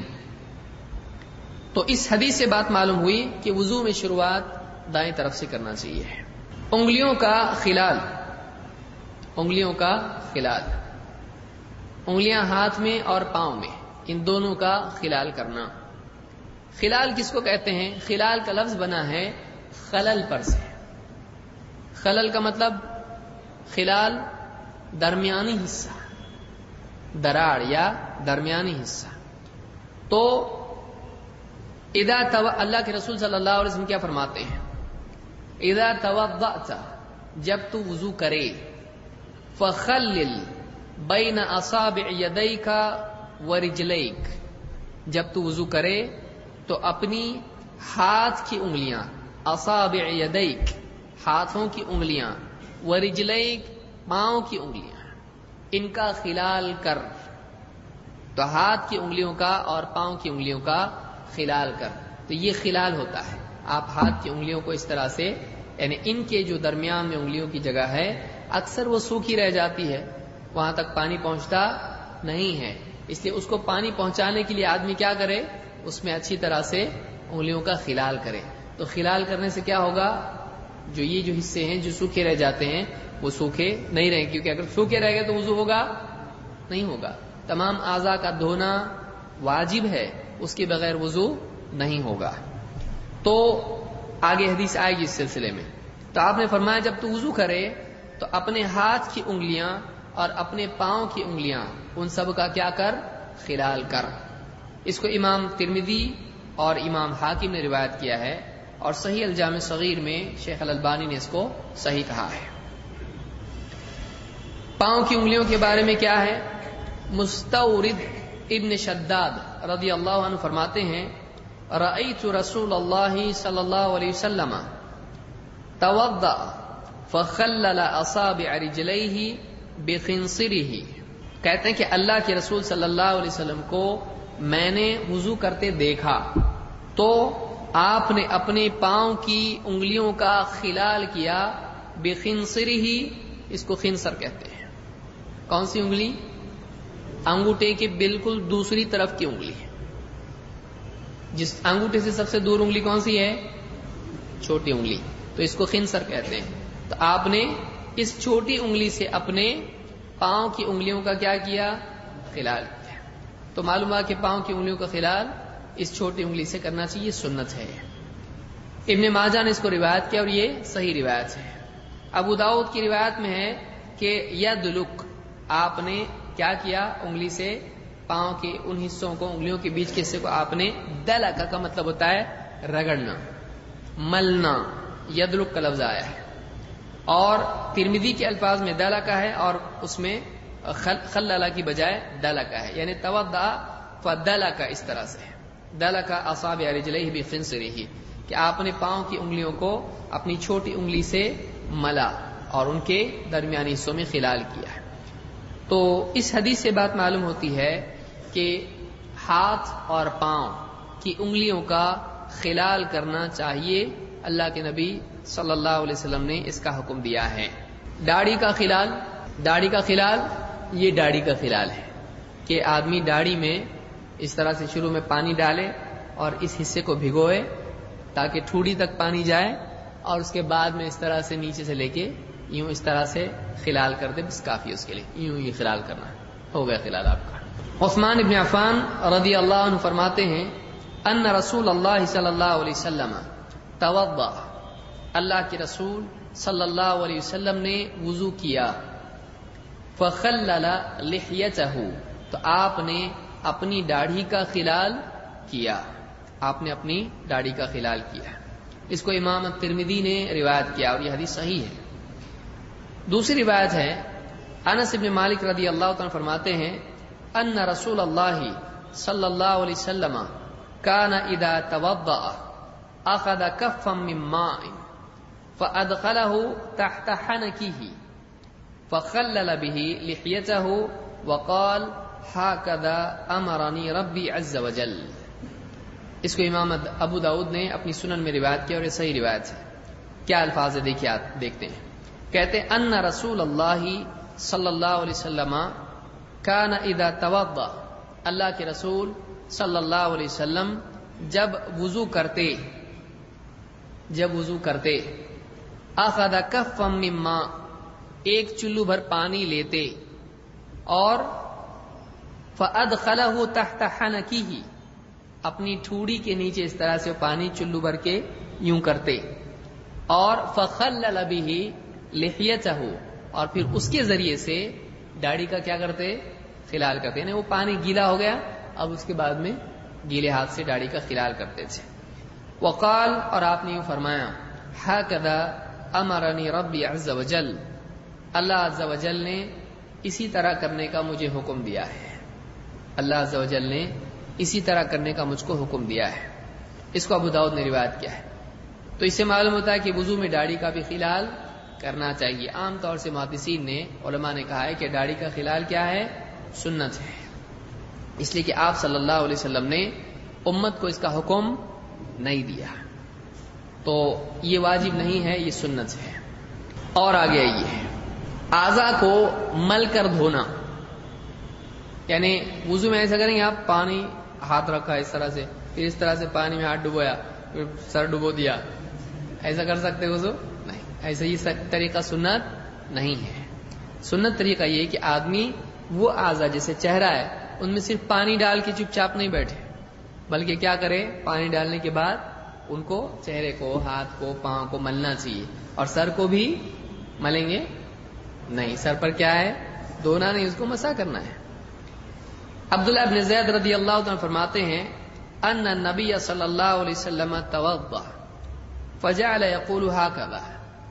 تو اس حدیث سے بات معلوم ہوئی کہ وضو میں شروعات دائیں طرف سے کرنا چاہیے۔ انگلیوں کا خلال، انگلیوں کا خلال، انگلیاں ہاتھ میں اور پاؤں میں، ان دونوں کا خلال کرنا۔ خلال کس کو کہتے ہیں؟ خلال کا لفظ بنا ہے خلل پر سے۔ خلل کا مطلب خلال درمیانی حصہ، دراڑ یا درمیانی حصہ۔ تو اذا تو اللہ کے رسول صلی اللہ علیہ وسلم کیا فرماتے ہیں؟ اذا توضأت، جب تو وضو کرے، فخلل بین اصابع یدیک ورجلیک، جب تو وضو کرے تو اپنی ہاتھ کی انگلیاں، اصابع یدیک ہاتھوں کی انگلیاں، ورجلیک پاؤں کی انگلیاں، ان کا خلال کر. تو ہاتھ کی انگلیوں کا اور پاؤں کی انگلیوں کا خلال کر. تو یہ خلال ہوتا ہے. آپ ہاتھ کی انگلیوں کو اس طرح سے، یعنی ان کے جو درمیان میں انگلیوں کی جگہ ہے اکثر وہ سوکھی رہ جاتی ہے، وہاں تک پانی پہنچتا نہیں ہے، اس لیے اس کو پانی پہنچانے کے لیے آدمی کیا کرے، اس میں اچھی طرح سے انگلیوں کا خلال کرے. تو خلال کرنے سے کیا ہوگا، جو یہ جو حصے ہیں جو سوکھے رہ جاتے ہیں وہ سوکھے نہیں رہیں، کیونکہ اگر سوکھے رہ گئے تو وضو ہوگا نہیں ہوگا. تمام اعضاء کا دھونا واجب ہے، اس کے بغیر وضو نہیں ہوگا. تو آگے حدیث آئے گی اس سلسلے میں. تو آپ نے فرمایا جب تو وضو کرے تو اپنے ہاتھ کی انگلیاں اور اپنے پاؤں کی انگلیاں ان سب کا کیا کر، خلال کر. اس کو امام ترمذی اور امام حاکم نے روایت کیا ہے، اور صحیح الجامع صغیر میں شیخ الالبانی نے اس کو صحیح کہا ہے. پاؤں کی انگلیوں کے بارے میں کیا ہے، مستورد ابن شداد رضی اللہ عنہ فرماتے ہیں رأیت رسول اللہ صلی اللہ علیہ وسلم توضأ فخلل اصابع رجلیہ بخنصرہ. کہتے ہیں کہ اللہ کے رسول صلی اللہ علیہ وسلم کو میں نے وضو کرتے دیکھا تو آپ نے اپنے پاؤں کی انگلیوں کا خلال کیا. بخنصرہ، اس کو خنصر کہتے ہیں. کون سی انگلی، انگوٹھے کے بالکل دوسری طرف کی انگلی. جس انگوٹھے سے سب سے دور انگلی کون سی ہے، چھوٹی انگلی، تو اس کو خنصر کہتے ہیں. تو آپ نے اس چھوٹی انگلی سے اپنے پاؤں کی انگلیوں کا کیا کیا، خلال کیا. تو معلوم ہوا کہ پاؤں کی انگلیوں کا خلال اس چھوٹی انگلی سے کرنا چاہیے، سنت ہے. ابن ماجہ نے اس کو روایت کیا اور یہ صحیح روایت ہے. ابو داؤد کی روایت میں ہے کہ یدلک، آپ نے کیا کیا، انگلی سے پاؤں کے ان حصوں کو، انگلیوں کے بیچ کے حصے کو آپ نے، دلکا کا مطلب ہوتا ہے رگڑنا، ملنا، یدلک کا لفظ آیا ہے. اور ترمذی کے الفاظ میں دلکا ہے اور اس میں خللہ کی بجائے دلکا ہے، یعنی توضأ فدلکا، اس طرح سے دلکا اصابع رجلیہ بخنصرہ، کہ آپ نے پاؤں کی انگلیوں کو اپنی چھوٹی انگلی سے ملا اور ان کے درمیانی حصوں میں خلال کیا ہے. تو اس حدیث سے بات معلوم ہوتی ہے کہ ہاتھ اور پاؤں کی انگلیوں کا خلال کرنا چاہیے. اللہ کے نبی صلی اللہ علیہ وسلم نے اس کا حکم دیا ہے. داڑھی کا خلال، داڑھی کا خلال یہ داڑھی کا خلال ہے کہ آدمی داڑھی میں اس طرح سے شروع میں پانی ڈالے اور اس حصے کو بھگوئے تاکہ ٹھوڑی تک پانی جائے، اور اس کے بعد میں اس طرح سے نیچے سے لے کے یوں اس طرح سے خلال کر دے، بس کافی اس کے لیے یوں یہ خلال کرنا ہو گیا خلال آپ کا. عثمان بن عفان رضی اللہ عنہ فرماتے ہیں ان رسول اللہ صلی اللہ علیہ وسلم توضأ، اللہ کے رسول صلی اللہ علیہ وسلم نے وضو کیا. فخلل لحیتہ، تو آپ نے اپنی داڑھی کا خلال کیا، آپ نے اپنی داڑھی کا خلال کیا. اس کو امام ترمذی نے روایت کیا اور یہ حدیث صحیح ہے. دوسری روایت ہے انس بن مالک رضی اللہ عنہ فرماتے ہیں ان رسول اللہ صلی اللہ علیہ وسلم کان اذا توضأ اخذ کفا من ماء فادخله تحت حنکه فخلل به لحیته وقال هكذا امرني ربي عز وجل. اس کو امام ابو داؤد نے اپنی سنن میں روایت کیا اور یہ صحیح روایت ہے. کیا الفاظ ہے دیکھیے، آپ دیکھتے ہیں. کہتے ہیں ان رسول اللہ صلی اللہ علیہ وسلم کان اذا توضأ، اللہ کے رسول صلی اللہ علیہ وسلم جب وضو کرتے جب وضو کرتے اخذ کفا من ماء، ایک چلو بھر پانی لیتے اور فادخلہ تحت حنکہ، اپنی ٹھوڑی کے نیچے اس طرح سے پانی چلو بھر کے یوں کرتے، اور فخلل به لحیتہ، اور پھر اس کے ذریعے سے داڑھی کا کیا کرتے، خلال کرتے. یعنی وہ پانی گیلا ہو گیا، اب اس کے بعد میں گیلے ہاتھ سے داڑھی کا خلال کرتے تھے. وقال، اور آپ نے یوں فرمایا، ہکذا امرنی ربی عز وجل، اللہ عز وجل نے اسی طرح کرنے کا مجھے حکم دیا ہے، اللہ عز وجل نے اسی طرح کرنے کا مجھ کو حکم دیا ہے. اس کو ابو داؤد نے روایت کیا ہے. تو اس سے معلوم ہوتا ہے کہ وضو میں داڑھی کا بھی خلال کرنا چاہیے. عام طور سے محدثین نے علماء نے کہا ہے کہ داڑھی کا خلال کیا ہے؟ سنت ہے، اس لیے کہ آپ صلی اللہ علیہ وسلم نے امت کو اس کا حکم نہیں دیا، تو یہ واجب نہیں ہے، یہ سنت ہے. اور آگے یہ اعضاء کو مل کر دھونا، یعنی وضو میں ایسا کریں گے آپ پانی ہاتھ رکھا اس طرح سے، پھر اس طرح سے پانی میں ہاتھ ڈبویا، پھر سر ڈبو دیا، ایسا کر سکتے وضو؟ نہیں، ایسا یہ طریقہ سنت نہیں ہے. سنت طریقہ یہ کہ آدمی وہ اعضاء جیسے چہرہ ہے ان میں صرف پانی ڈال کے چپ چاپ نہیں بیٹھے، بلکہ کیا کرے؟ پانی ڈالنے کے بعد ان کو چہرے کو، ہاتھ کو، پاؤں کو ملنا چاہیے. اور سر کو بھی ملیں گے نہیں، سر پر کیا ہے؟ دھونا نہیں، اس کو مسح کرنا ہے. عبداللہ ابن زید رضی اللہ عنہ فرماتے ہیں ان النبی صلی اللہ علیہ وسلم توضأ فجعل يقول هكذا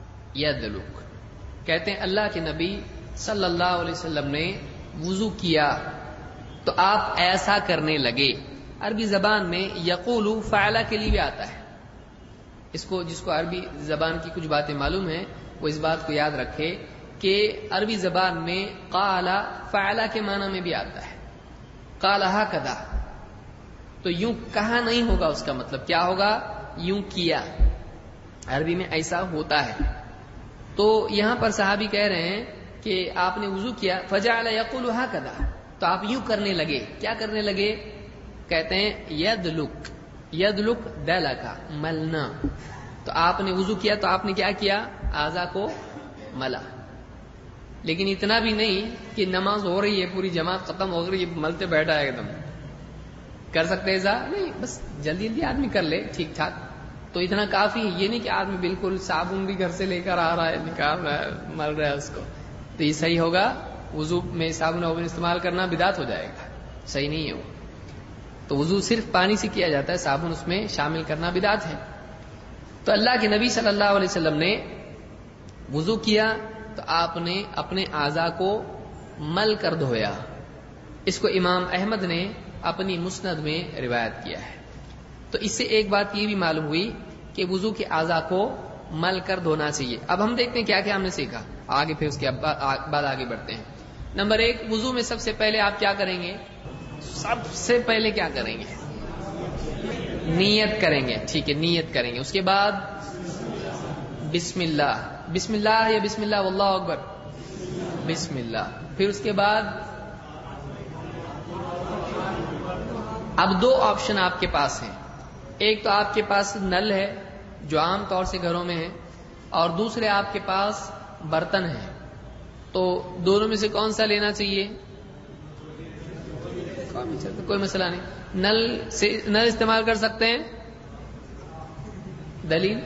يدلك. کہتے ہیں اللہ کے نبی صلی اللہ علیہ وسلم نے وضو کیا تو آپ ایسا کرنے لگے. عربی زبان میں یقول فعل کے لیے بھی آتا ہے. اس کو جس کو عربی زبان کی کچھ باتیں معلوم ہیں وہ اس بات کو یاد رکھے کہ عربی زبان میں قال فعل کے معنی میں بھی آتا ہے. قال هكذا تو یوں کہا نہیں ہوگا، اس کا مطلب کیا ہوگا؟ یوں کیا. عربی میں ایسا ہوتا ہے. تو یہاں پر صحابی کہہ رہے ہیں کہ آپ نے وضو کیا، فجعل يقول هكذا تو آپ یوں کرنے لگے. کیا کرنے لگے؟ کہتے ہیں یدلک، یدلک دلکا ملنا. تو آپ نے وضو کیا تو آپ نے کیا کیا؟ اعضاء کو ملا. لیکن اتنا بھی نہیں کہ نماز ہو رہی ہے، پوری جماعت ختم ہو رہی ہے، ملتے بیٹھا ہے ایک دم. کر سکتے ایسا نہیں، بس جلدی جلدی آدمی کر لے ٹھیک ٹھاک تو اتنا کافی ہے. یہ نہیں کہ آدمی بالکل صابن بھی گھر سے لے کر آ رہا ہے، نکال رہا ہے، مل رہا ہے اس کو، تو یہ صحیح ہوگا؟ وضو میں صابن وابن استعمال کرنا بدعت ہو جائے گا، صحیح نہیں ہے وہ. تو وضو صرف پانی سے کیا جاتا ہے، صابن اس میں شامل کرنا بدعت ہے. تو اللہ کے نبی صلی اللہ علیہ وسلم نے وضو کیا تو آپ نے اپنے اعضاء کو مل کر دھویا. اس کو امام احمد نے اپنی مسند میں روایت کیا ہے. تو اس سے ایک بات یہ بھی معلوم ہوئی کہ وضو کے اعضاء کو مل کر دھونا چاہیے. اب ہم دیکھتے ہیں کیا کیا ہم نے سیکھا آگے، پھر اس کے بعد آگے بڑھتے ہیں. نمبر ایک، وضو میں سب سے پہلے آپ کیا کریں گے؟ سب سے پہلے کیا کریں گے؟ نیت کریں گے. ٹھیک ہے، نیت کریں گے. اس کے بعد بسم اللہ، بسم اللہ یا بسم اللہ واللہ اکبر؟ بسم اللہ. پھر اس کے بعد اب دو آپشن آپ کے پاس ہیں. ایک تو آپ کے پاس نل ہے جو عام طور سے گھروں میں ہے، اور دوسرے آپ کے پاس برتن ہے. تو دونوں میں سے کون سا لینا چاہیے؟ کوئی مسئلہ نہیں، نل سے نل استعمال کر سکتے ہیں. دلیل؟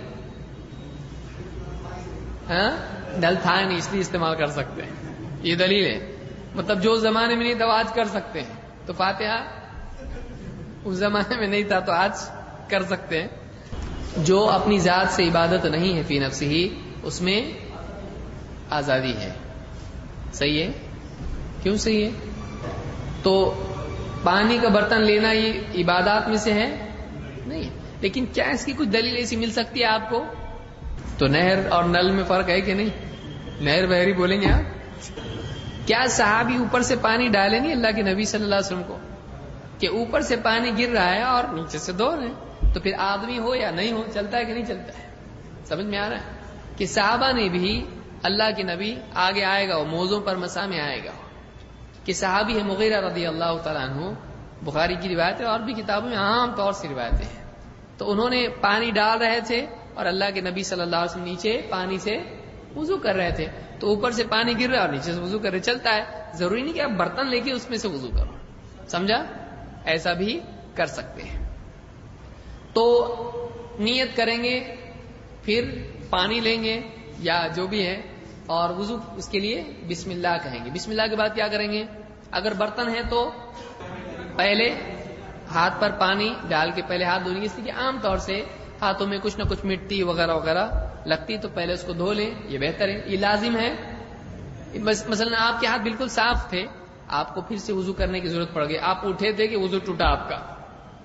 ہاں، نل تھا نہیں اس لیے استعمال کر سکتے ہیں، یہ دلیل ہے. مطلب جو زمانے میں نہیں تھا آج کر سکتے ہیں. تو فاتحہ اس زمانے میں نہیں تھا تو آج کر سکتے ہیں. جو اپنی ذات سے عبادت نہیں ہے فی نفسہ ہی، اس میں آزادی ہے. صحیح ہے؟ کیوں صحیح ہے؟ تو پانی کا برتن لینا یہ عبادات میں سے ہے نہیں، لیکن کیا اس کی کچھ دلیل ایسی مل سکتی ہے آپ کو؟ تو نہر اور نل میں فرق ہے کہ نہیں؟ نہر بحری بولیں گے آپ. کیا صحابی اوپر سے پانی ڈالے نہیں اللہ کے نبی صلی اللہ علیہ وسلم کو کہ اوپر سے پانی گر رہا ہے اور نیچے سے دھو رہے ہیں؟ تو پھر آدمی ہو یا نہیں ہو چلتا ہے کہ نہیں چلتا ہے؟ سمجھ میں آ رہا ہے کہ صحابہ نے بھی اللہ کے نبی، آگے آئے گا وہ موضوع پر مسا میں آئے گا کہ صحابی ہے مغیرہ رضی اللہ تعالیٰ عنہ، بخاری کی روایت ہے اور بھی کتابوں میں عام طور سے روایتیں ہیں. تو انہوں نے پانی ڈال رہے تھے اور اللہ کے نبی صلی اللہ علیہ وسلم نیچے پانی سے وضو کر رہے تھے. تو اوپر سے پانی گر رہا ہے اور نیچے سے وضو کر رہے، چلتا ہے. ضروری نہیں کہ آپ برتن لے کے اس میں سے وضو کرو، سمجھا؟ ایسا بھی کر سکتے ہیں. تو نیت کریں گے، پھر پانی لیں گے یا جو بھی ہے، اور وضو اس کے لیے بسم اللہ کہیں گے. بسم اللہ کے بعد کیا کریں گے؟ اگر برتن ہے تو پہلے ہاتھ پر پانی ڈال کے پہلے ہاتھ دھویں گے، اس لیے کہ عام طور سے ہاتھوں میں کچھ نہ کچھ مٹی وغیرہ وغیرہ لگتی، تو پہلے اس کو دھو لیں، یہ بہتر ہے، یہ لازم ہے. مثلا آپ کے ہاتھ بالکل صاف تھے، آپ کو پھر سے وضو کرنے کی ضرورت پڑ گئی، آپ اٹھے تھے کہ وضو ٹوٹا آپ کا،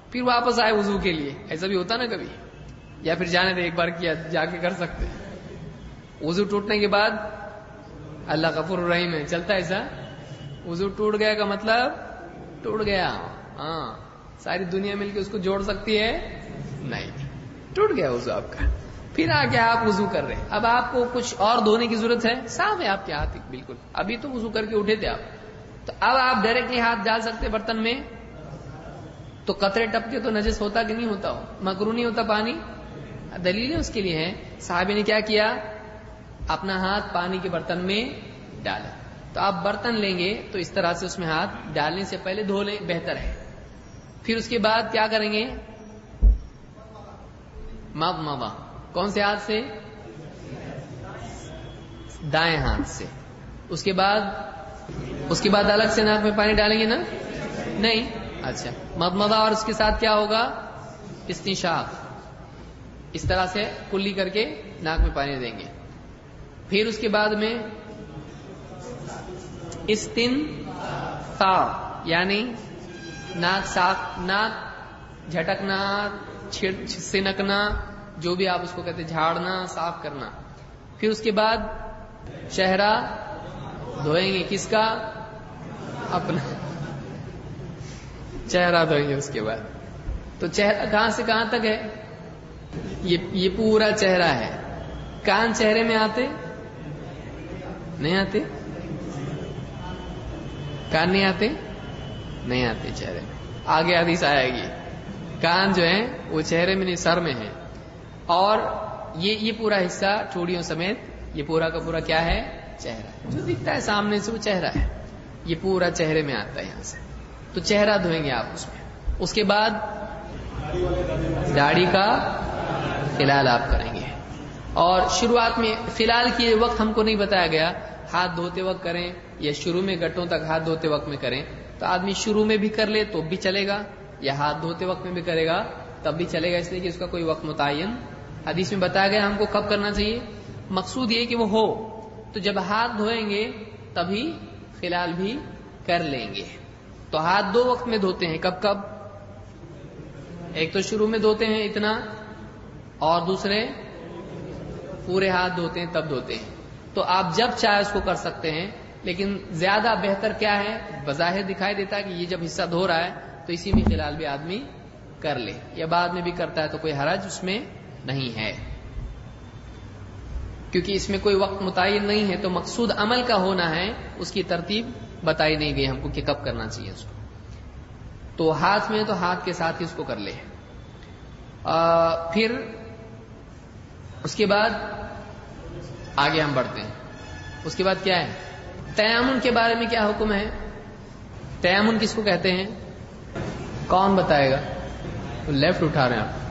پھر واپس آئے وضو کے لیے. ایسا بھی ہوتا نا کبھی, یا پھر جانے دے ایک بار کیا جا کے کر سکتے. وضو ٹوٹنے کے بعد اللہ غفور الرحیم ہے, چلتا ایسا. وضو ٹوٹ گیا کا مطلب ٹوٹ گیا, ہاں ساری دنیا مل کے اس کو جوڑ سکتی ہے نہیں, ٹوٹ گیا وضو آپ کا. پھر آگے آپ وضو کر رہے ہیں, اب آپ کو کچھ اور دھونے کی ضرورت ہے, صاف ہے آپ کے ہاتھ بالکل, ابھی تو وضو کر کے اٹھے تھے آپ, تو اب آپ ڈائریکٹلی ہاتھ ڈال سکتے برتن میں, تو قطرے ٹپکے تو نجس ہوتا کہ نہیں ہوتا, مکروہ نہیں ہوتا پانی. دلیل اس کے لیے ہے, صحابی نے کیا کیا, اپنا ہاتھ پانی کے برتن میں ڈالا. تو آپ برتن لیں گے تو اس طرح سے اس میں ہاتھ ڈالنے سے پہلے دھو لیں, بہتر ہے. پھر اس کے بعد کیا کریں گے, مضمضہ. کون سے ہاتھ سے, دائیں ہاتھ سے. اس کے بعد اس کے بعد الگ سے ناک میں پانی ڈالیں گے نا, نہیں, اچھا مضمضہ, اور اس کے ساتھ کیا ہوگا, استنشاق. اس طرح سے کلی کر کے ناک میں پانی دیں گے. پھر اس کے بعد میں استنثار, یعنی ناک صاف, ناک جھٹکنا, سنکنا, جو بھی آپ اس کو کہتے, جھاڑنا, صاف کرنا. پھر اس کے بعد چہرہ دھوئیں گے, کس کا, اپنا چہرہ دھوئیں گے. اس کے بعد تو چہرہ کہاں سے کہاں تک ہے, یہ یہ پورا چہرہ ہے. کان چہرے میں آتے نہیں آتے, کان نہیں آتے نہیں آتے چہرے میں. آگے حدیث آئے گی, کان جو ہیں وہ چہرے میں نہیں سر میں ہے. اور یہ یہ پورا حصہ چوڑیوں سمیت, یہ پورا کا پورا کیا ہے, چہرہ. جو دکھتا ہے سامنے سے وہ چہرہ ہے, یہ پورا چہرے میں آتا ہے یہاں سے. تو چہرہ دھوئیں گے آپ اس میں. اس کے بعد داڑھی کا خلال آپ کریں گے. اور شروعات میں خلال کے وقت ہم کو نہیں بتایا گیا, ہاتھ دھوتے وقت کریں یا شروع میں گٹوں تک ہاتھ دھوتے وقت میں کریں. تو آدمی شروع میں بھی کر لے تو بھی چلے گا, یا ہاتھ دھوتے وقت میں بھی کرے گا تب بھی چلے گا, اس لیے کہ اس کا کوئی وقت متعین حدیث میں بتایا گیا ہم کو کب کرنا چاہیے. مقصود یہ کہ وہ ہو, تو جب ہاتھ دھوئیں گے تبھی خلال بھی کر لیں گے. تو ہاتھ دو وقت میں دھوتے ہیں, کب کب, ایک تو شروع میں دھوتے ہیں اتنا, اور دوسرے پورے ہاتھ دھوتے ہیں تب دھوتے ہیں. تو آپ جب چاہے اس کو کر سکتے ہیں, لیکن زیادہ بہتر کیا ہے, بظاہر دکھائی دیتا ہے کہ یہ جب حصہ دھو رہا ہے تو اسی میں خلال بھی آدمی کر لے, یا بعد میں بھی کرتا ہے تو کوئی حرج اس میں نہیں ہے, کیونکہ اس میں کوئی وقت متعین نہیں ہے. تو مقصود عمل کا ہونا ہے, اس کی ترتیب بتائی نہیں گئی ہم کو کہ کب کرنا چاہیے اس کو. تو ہاتھ میں تو ہاتھ کے ساتھ ہی اس کو کر لے. آ, پھر اس کے بعد آگے ہم بڑھتے ہیں. اس کے بعد کیا ہے, تیمم کے بارے میں کیا حکم ہے. تیمم کس کو کہتے ہیں, کون بتائے گا. لیفٹ اٹھا رہے ہیں آپ,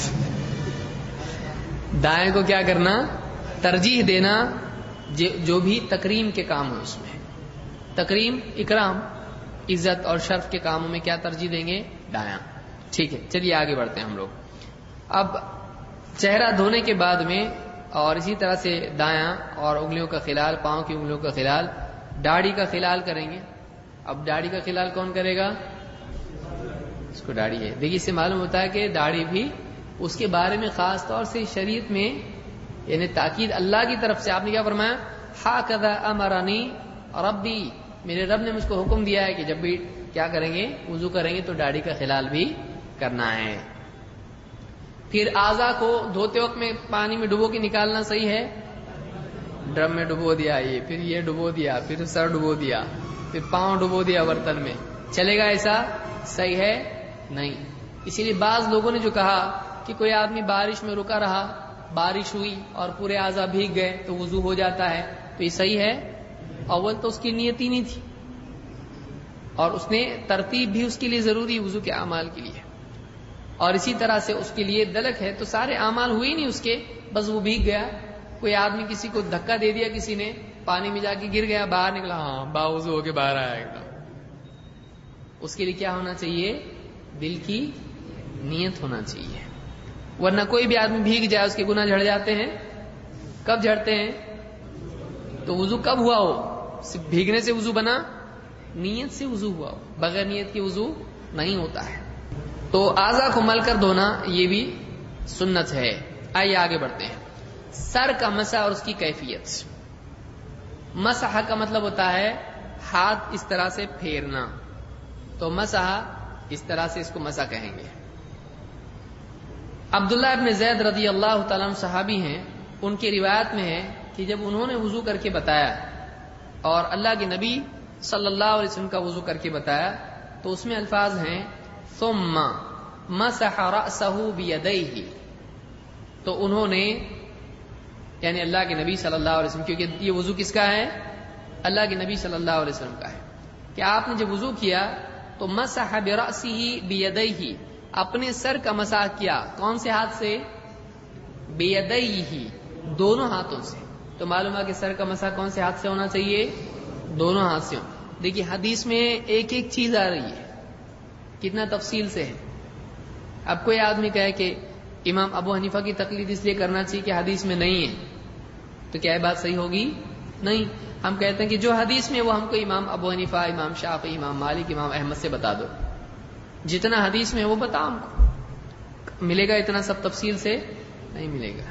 دائیں کو کیا کرنا, ترجیح دینا جو بھی تکریم کے کام ہو. اس میں تکریم, اکرام, عزت اور شرف کے کاموں میں کیا ترجیح دیں گے, دایاں. ٹھیک ہے, چلیے آگے بڑھتے ہیں ہم لوگ. اب چہرہ دھونے کے بعد میں, اور اسی طرح سے دایاں اور انگلیوں کا خلال, پاؤں کی انگلیوں کا خلال, داڑھی کا خلال کریں گے. اب داڑھی کا خلال کون کرے گا, اس کو داڑھی ہے. دیکھیے اس سے معلوم ہوتا ہے کہ داڑھی بھی اس کے بارے میں خاص طور سے شریعت میں یعنی تاکید اللہ کی طرف سے. آپ نے کیا فرمایا, ہاکذا امرنی ربی, میرے رب نے مجھ کو حکم دیا ہے کہ جب بھی کیا کریں گے, وضو کریں گے تو داڑھی کا خلال بھی کرنا ہے. پھر اعضاء کو دھوتے وقت میں پانی میں ڈبو کے نکالنا صحیح ہے, ڈرم میں ڈبو دیا, یہ پھر یہ ڈبو دیا, پھر سر ڈبو دیا, پھر پاؤں ڈبو دیا برتن میں, چلے گا ایسا, صحیح ہے نہیں. اسی لیے بعض لوگوں نے جو کہا کہ کوئی آدمی بارش میں رکا رہا, بارش ہوئی اور پورے اعضاء بھیگ گئے تو وضو ہو جاتا ہے, تو یہ صحیح ہے. اول تو اس کی نیت ہی نہیں تھی, اور اس نے ترتیب بھی اس کے لیے ضروری وضو کے اعمال کے لیے, اور اسی طرح سے اس کے لیے دلک ہے, تو سارے اعمال ہوئے نہیں اس کے, بس وہ بھیگ گیا. کوئی آدمی کسی کو دھکا دے دیا, کسی نے پانی میں جا کے گر گیا, باہر نکلا, ہاں باوضو ہو کے باہر آیا ایک دم. اس کے لیے کیا ہونا چاہیے, دل کی نیت ہونا چاہیے. ورنہ کوئی بھی آدمی بھیگ جائے, اس کے گناہ جھڑ جاتے ہیں. کب جھڑتے ہیں, تو وضو کب ہوا ہو, صرف بھیگنے سے وضو بنا, نیت سے وضو ہوا ہو. بغیر نیت کے وضو نہیں ہوتا ہے. تو اعضاء کو مل کر دھونا یہ بھی سنت ہے. آئیے آگے بڑھتے ہیں. سر کا مسح اور اس کی کیفیت. مسح کا مطلب ہوتا ہے ہاتھ اس طرح سے پھیرنا، تو مسح اس طرح سے اس کو مسح کہیں گے. عبداللہ ابن زید رضی اللہ تعالیٰ عنہ صحابی ہیں، ان کی روایت میں ہے کہ جب انہوں نے وضو کر کے بتایا اور اللہ کے نبی صلی اللہ علیہ وسلم کا وضو کر کے بتایا تو اس میں الفاظ ہیں ثم مسح رأسه بيديه. تو انہوں نے یعنی اللہ کے نبی صلی اللہ علیہ وسلم، کیونکہ یہ وضو کس کا ہے؟ اللہ کے نبی صلی اللہ علیہ وسلم کا ہے، کہ آپ نے جب وضو کیا تو مسح برأسه بيديه، اپنے سر کا مسح کیا. کون سے ہاتھ سے؟ بيديه، دونوں ہاتھوں سے. تو معلوم ہے کہ سر کا مسح کون سے ہاتھ سے ہونا چاہیے؟ دونوں ہاتھ سے. دیکھیے حدیث میں ایک ایک چیز آ رہی ہے، کتنا تفصیل سے ہے. اب کوئی آدمی کہے کہ امام ابو حنیفہ کی تقلید اس لیے کرنا چاہیے کہ حدیث میں نہیں ہے، تو کیا یہ بات صحیح ہوگی؟ نہیں. ہم کہتے ہیں کہ جو حدیث میں وہ ہم کو امام ابو حنیفہ، امام شافعی، امام مالک، امام احمد سے بتا دو. جتنا حدیث میں وہ بتا ہم کو. ملے گا اتنا سب تفصیل سے؟ نہیں ملے گا.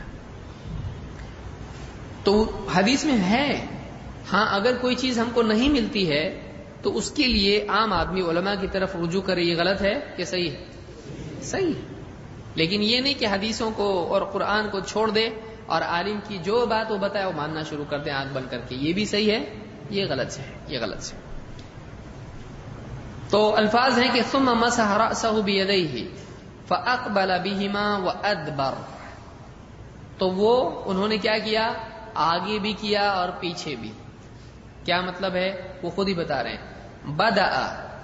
تو حدیث میں ہے. ہاں اگر کوئی چیز ہم کو نہیں ملتی ہے تو اس کے لیے عام آدمی علماء کی طرف رجوع کرے. یہ غلط ہے کہ صحیح ہے؟ صحیح. لیکن یہ نہیں کہ حدیثوں کو اور قرآن کو چھوڑ دے اور عالم کی جو بات وہ بتائے وہ ماننا شروع کر دیں آنکھ بند کر کے. یہ بھی صحیح ہے؟ یہ غلط ہے. یہ غلط ہے. تو الفاظ ہیں کہ ثم مسح رأسه بيديه فأقبل بهما وأدبر. تو وہ انہوں نے کیا کیا؟ آگے بھی کیا اور پیچھے بھی. کیا مطلب ہے وہ خود ہی بتا رہے ہیں. بدأ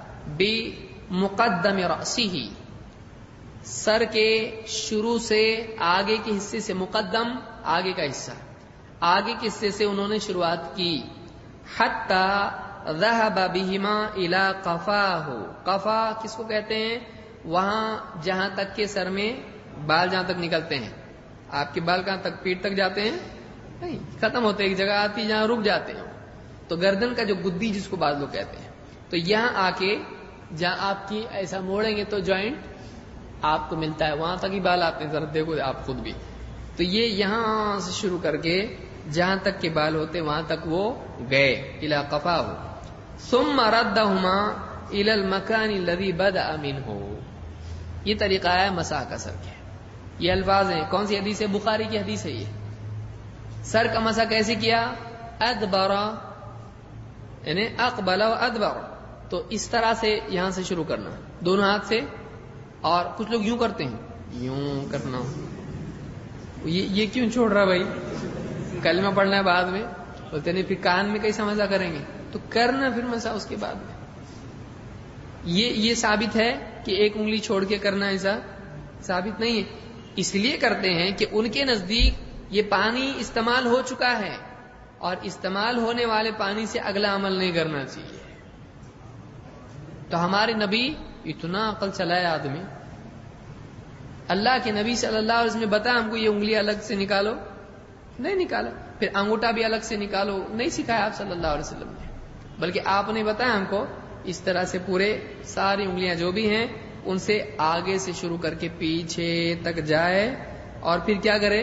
بمقدم رأسه، سر کے شروع سے آگے کے حصے سے، مقدم آگے کا حصہ، آگے کے حصے سے انہوں نے شروعات کی. حتی ذهب بهما الى قفاه. قفا کس کو کہتے ہیں؟ وہاں جہاں تک کے سر میں بال جہاں تک نکلتے ہیں. آپ کے بال کہاں تک؟ پیٹ تک جاتے ہیں؟ نہیں، ختم ہوتے ایک جگہ آتی جہاں رک جاتے ہیں. تو گردن کا جو گدی جس کو بعض لوگ کہتے ہیں، تو یہاں آ کے جہاں آپ کی ایسا موڑیں گے تو جوائنٹ آپ کو ملتا ہے، وہاں تک ہی بال آتے ہیں. ذرا دیکھو آپ خود بھی. تو یہ یہاں سے شروع کر کے جہاں تک کے بال ہوتے وہاں تک وہ گئے. الى قفاه ثم ردهما الى المكان الذي بدأ منه. یہ طریقہ ہے مسح کا سر کے. یہ الفاظ ہیں. کون سی حدیث ہے؟ بخاری کی حدیث ہے. یہ سر کا مسح کیسے کیا؟ ادبر، یعنی اقبل و ادبر. تو اس طرح سے یہاں سے شروع کرنا دونوں ہاتھ سے. اور کچھ لوگ یوں کرتے ہیں، یوں کرنا. یہ یہ کیوں چھوڑ رہا بھائی؟ کلمہ پڑھنا ہے بعد میں. بولتے نہیں پھر کان میں کیسا مسح کریں گے؟ تو کرنا پھر مسح اس کے بعد میں. یہ یہ ثابت ہے کہ ایک انگلی چھوڑ کے کرنا ایسا ثابت نہیں ہے. اس لیے کرتے ہیں کہ ان کے نزدیک یہ پانی استعمال ہو چکا ہے اور استعمال ہونے والے پانی سے اگلا عمل نہیں کرنا چاہیے. تو ہمارے نبی اتنا عقل چلایا آدمی، اللہ کے نبی صلی اللہ علیہ وسلم نے بتایا ہم کو یہ انگلی الگ سے نکالو، نہیں نکالا. پھر انگوٹھا بھی الگ سے نکالو، نہیں سکھایا آپ صلی اللہ علیہ وسلم نے. بلکہ آپ نے بتایا ہم کو اس طرح سے پورے ساری انگلیاں جو بھی ہیں ان سے آگے سے شروع کر کے پیچھے تک جائے اور پھر کیا کرے؟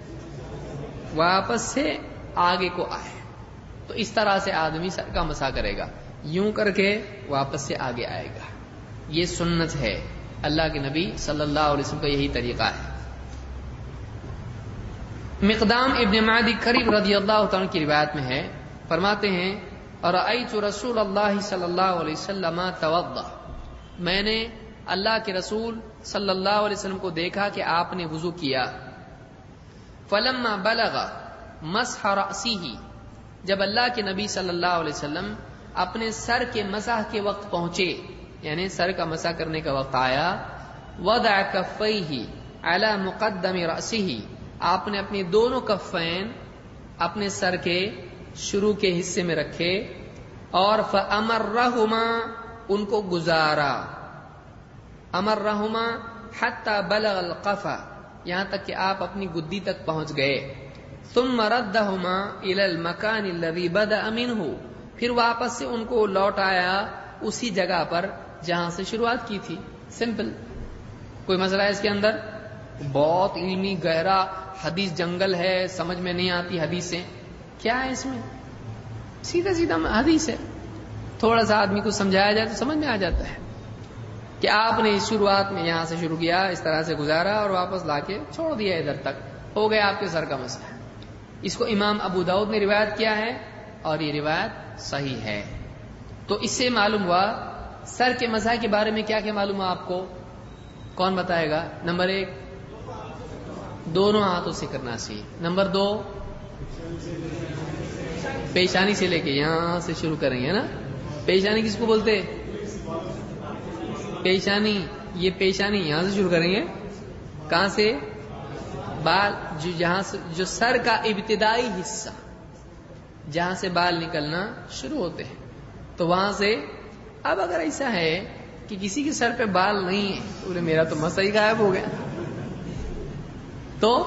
واپس سے آگے کو آئے. تو اس طرح سے آدمی سر کا مسح کرے گا، یوں کر کے واپس سے آگے آئے گا. یہ سنت ہے. اللہ کے نبی صلی اللہ علیہ وسلم کا یہی طریقہ ہے. مقدام ابن معدی کریم رضی اللہ تعالیٰ کی روایت میں ہے، فرماتے ہیں رأیت رسول اللہ صلی اللہ علیہ وسلم توضأ، میں نے اللہ کے رسول صلی اللہ علیہ وسلم کو دیکھا کہ آپ نے وضو کیا. فلما بلغ مسح رأسه، جب اللہ کے نبی صلی اللہ علیہ وسلم اپنے سر کے مسح کے وقت پہنچے، یعنی سر کا مسح کرنے کا وقت آیا، وضع کفیہ علی مقدم رأسه، آپ نے اپنے دونوں کفین اپنے سر کے شروع کے حصے میں رکھے اور فامرہما، ان کو گزارا. امرہما حتی بلغ القفا، یہاں تک کہ آپ اپنی گدی تک پہنچ گئے. ثم ردہما الی المکان الذی بدأ منہ، پھر واپس سے ان کو لوٹایا اسی جگہ پر جہاں سے شروعات کی تھی. سمپل. کوئی مسئلہ ہے اس کے اندر؟ بہت علمی گہرا حدیث جنگل ہے، سمجھ میں نہیں آتی حدیثیں، کیا ہے اس میں؟ سیدھا سیدھا حدیث ہے، تھوڑا سا آدمی کو سمجھایا جائے تو سمجھ میں آ جاتا ہے کہ آپ نے اس شروعات میں یہاں سے شروع کیا، اس طرح سے گزارا اور واپس لا کے چھوڑ دیا ادھر تک، ہو گیا آپ کے سر کا مسئلہ۔ اس کو امام ابو داؤد نے روایت کیا ہے اور یہ روایت صحیح ہے۔ تو اس سے معلوم ہوا سر کے مسح کے بارے میں کیا کیا معلوم ہوا آپ کو؟ کون بتائے گا؟ نمبر ایک، دونوں ہاتھوں سے کرنا چاہیے۔ نمبر دو، پیشانی سے لے کے یہاں سے شروع کریں گے نا۔ پیشانی کس کو بولتے؟ پیشانی، یہ پیشانی یہاں سے شروع کریں گے، کہاں سے؟ بال، جو جہاں سے جو سر کا ابتدائی حصہ جہاں سے بال نکلنا شروع ہوتے ہیں تو وہاں سے۔ اب اگر ایسا ہے کہ کسی کے سر پہ بال نہیں ہے تو بولے میرا تو مسئلہ ہی غائب ہو گیا، تو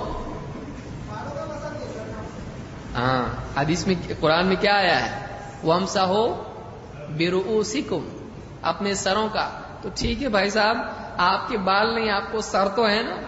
ہاں حدیث میں قرآن میں کیا آیا ہے؟ وَامْسَحُوا بِرُؤُوسِكُمْ، اپنے سروں کا۔ تو ٹھیک ہے بھائی صاحب، آپ کے بال نہیں، آپ کو سر تو ہے نا،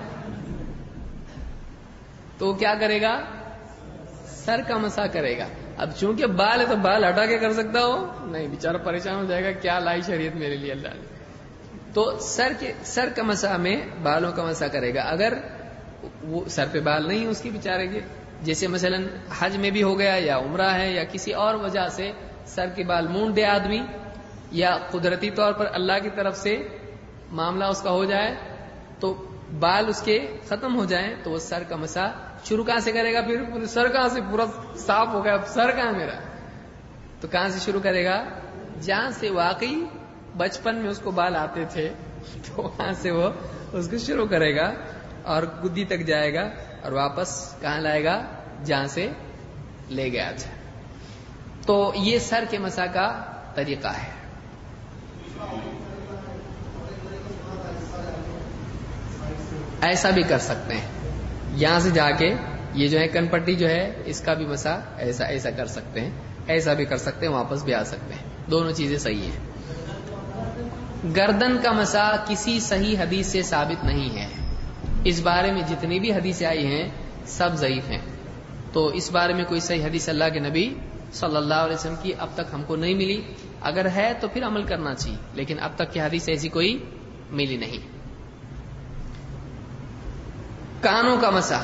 تو کیا کرے گا؟ سر کا مسح کرے گا۔ اب چونکہ بال ہے تو بال ہٹا کے کر سکتا ہو نہیں، بیچارہ پریشان ہو جائے گا، کیا لائی شریعت میرے لیے اللہ نے۔ تو سر کے سر کا مسح میں بالوں کا مسح کرے گا۔ اگر وہ سر پہ بال نہیں اس کی بیچارے کے، جیسے مثلا حج میں بھی ہو گیا یا عمرہ ہے یا کسی اور وجہ سے سر کے بال مونڈ دے آدمی، یا قدرتی طور پر اللہ کی طرف سے معاملہ اس کا ہو جائے تو بال اس کے ختم ہو جائیں، تو وہ سر کا مسح شروع کہاں سے کرے گا؟ پھر سر کہاں سے پورا صاف ہو گیا، اب سر کہاں میرا؟ تو کہاں سے شروع کرے گا؟ جہاں سے واقعی بچپن میں اس کو بال آتے تھے تو وہاں سے وہ اس کو شروع کرے گا اور گدی تک جائے گا اور واپس کہاں لائے گا؟ جہاں سے لے گیا تھا۔ تو یہ سر کے مسح کا طریقہ ہے۔ ایسا بھی کر سکتے ہیں، یہاں سے جا کے یہ جو ہے کن پٹی جو ہے اس کا بھی مسح ایسا ایسا کر سکتے ہیں، ایسا بھی کر سکتے ہیں، واپس بھی آ سکتے ہیں، دونوں چیزیں صحیح ہیں۔ گردن کا مسح کسی صحیح حدیث سے ثابت نہیں ہے، اس بارے میں جتنی بھی حدیثیں آئی ہیں سب ضعیف ہیں۔ تو اس بارے میں کوئی صحیح حدیث اللہ کے نبی صلی اللہ علیہ وسلم کی اب تک ہم کو نہیں ملی، اگر ہے تو پھر عمل کرنا چاہیے، لیکن اب تک کی حدیث ایسی کوئی ملی نہیں۔ کانوں کا مسح،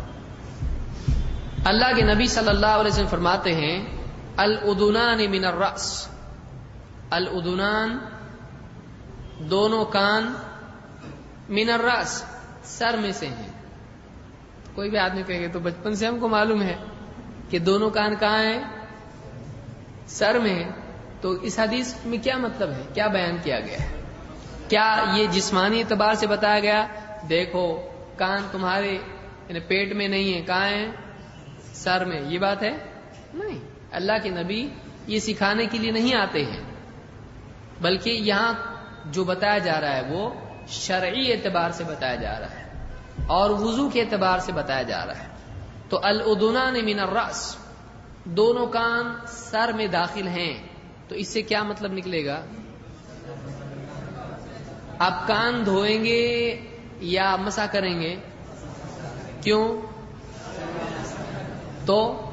اللہ کے نبی صلی اللہ علیہ وسلم فرماتے ہیں الاذنان من الراس، الاذنان دونوں کان، من الراس سر میں سے ہیں۔ کوئی بھی آدمی کہے گا تو بچپن سے ہم کو معلوم ہے کہ دونوں کان کہاں ہیں؟ سر میں ہیں۔ تو اس حدیث میں کیا مطلب ہے؟ کیا بیان کیا گیا ہے؟ کیا یہ جسمانی اعتبار سے بتایا گیا دیکھو کان تمہارے یعنی پیٹ میں نہیں ہے، کہاں ہے؟ سر میں، یہ بات ہے؟ نہیں، اللہ کے نبی یہ سکھانے کے لیے نہیں آتے ہیں، بلکہ یہاں جو بتایا جا رہا ہے وہ شرعی اعتبار سے بتایا جا رہا ہے اور وضو کے اعتبار سے بتایا جا رہا ہے۔ تو الاذنان من الراس، دونوں کان سر میں داخل ہیں، تو اس سے کیا مطلب نکلے گا؟ آپ کان دھوئیں گے یا مسح کریں گے؟ کیوں؟ تو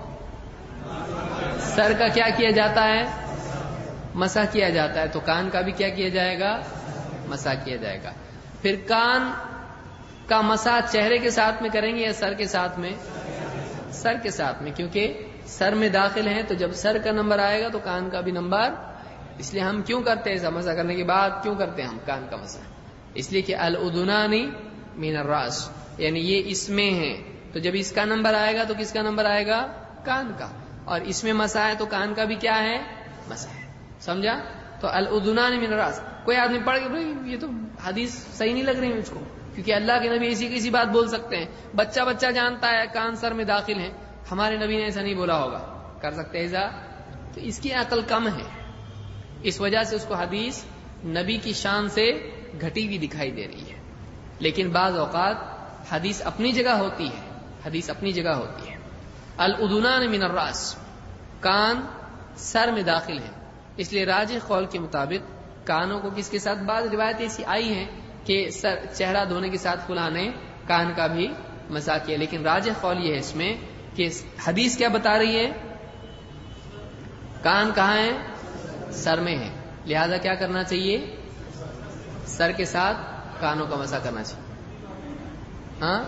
سر کا کیا کیا جاتا ہے؟ مسح کیا جاتا ہے، تو کان کا بھی کیا کیا جائے گا؟ مسح کیا جائے گا۔ پھر کان کا مسح چہرے کے ساتھ میں کریں گے یا سر کے ساتھ میں؟ سر کے ساتھ میں، کیونکہ سر میں داخل ہیں، تو جب سر کا نمبر آئے گا تو کان کا بھی نمبر، اس لیے ہم کیوں کرتے ہیں؟ مسح کرنے کے بعد کیوں کرتے ہیں ہم کان کا مسح؟ اس لیے کہ الاذنان من الراس، یعنی یہ اس میں ہے، تو جب اس کا نمبر آئے گا تو کس کا نمبر آئے گا؟ کان کا، اور اس میں مسح ہے تو کان کا بھی کیا ہے؟ مسح ہے۔ سمجھا؟ تو الاذنان من الراس، کوئی آدمی پڑھ کے یہ تو حدیث صحیح نہیں لگ رہی مجھ کو، کیونکہ اللہ کے نبی ایسی کسی بات بول سکتے ہیں، بچہ بچہ جانتا ہے کان سر میں داخل ہیں، ہمارے نبی نے ایسا نہیں بولا ہوگا، کر سکتے ایسا؟ تو اس کی عقل کم ہے، اس وجہ سے اس کو حدیث نبی کی شان سے گھٹی ہوئی دکھائی دے رہی ہے۔ لیکن بعض اوقات حدیث اپنی جگہ ہوتی ہے، حدیث اپنی جگہ ہوتی ہے۔ الاذنان من الراس، کان سر میں داخل ہے، اس لیے راجح قول کے مطابق کانوں کو کس کے ساتھ؟ بعض روایت ایسی آئی ہیں کہ سر چہرہ دھونے کے ساتھ فلاں نے کان کا بھی مسح کیا، لیکن راجح قول یہ ہے اس میں کہ حدیث کیا بتا رہی ہے؟ کان کہاں ہے؟ سر میں ہے، لہذا کیا کرنا چاہیے؟ سر کے ساتھ کانوں کا مسح کرنا چاہیے. ہاں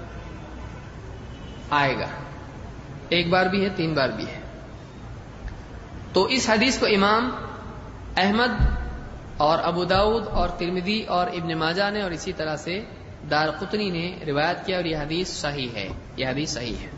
آئے گا، ایک بار بھی ہے، تین بار بھی ہے. تو اس حدیث کو امام احمد اور ابو داؤد اور ترمذی اور ابن ماجہ نے اور اسی طرح سے دارقطنی نے روایت کیا، اور یہ حدیث صحیح ہے. یہ حدیث صحیح ہے.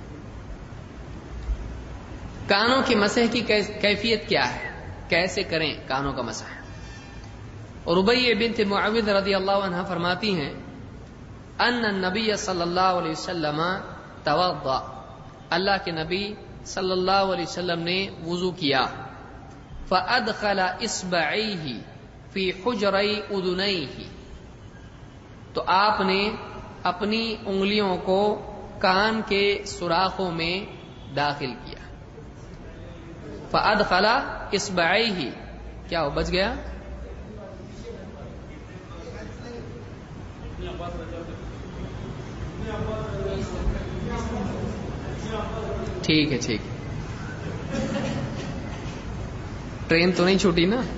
کانوں کے مسح کی کیفیت کیا ہے؟ کیسے کریں کانوں کا مسح؟ اور ربیع بنت معوذ رضی اللہ عنہ فرماتی ہیں ان النبی صلی اللہ علیہ وسلم توضأ، اللہ کے نبی صلی اللہ علیہ وسلم نے وضو کیا. فأدخل اصبعیہ فی حجری اذنیہ، تو آپ نے اپنی انگلیوں کو کان کے سوراخوں میں داخل کیا. فأدخل اصبعیہ، کیا ہو بچ گیا؟ ٹھیک ہے ٹھیک ہے، ٹرین تو نہیں چھوٹی نا،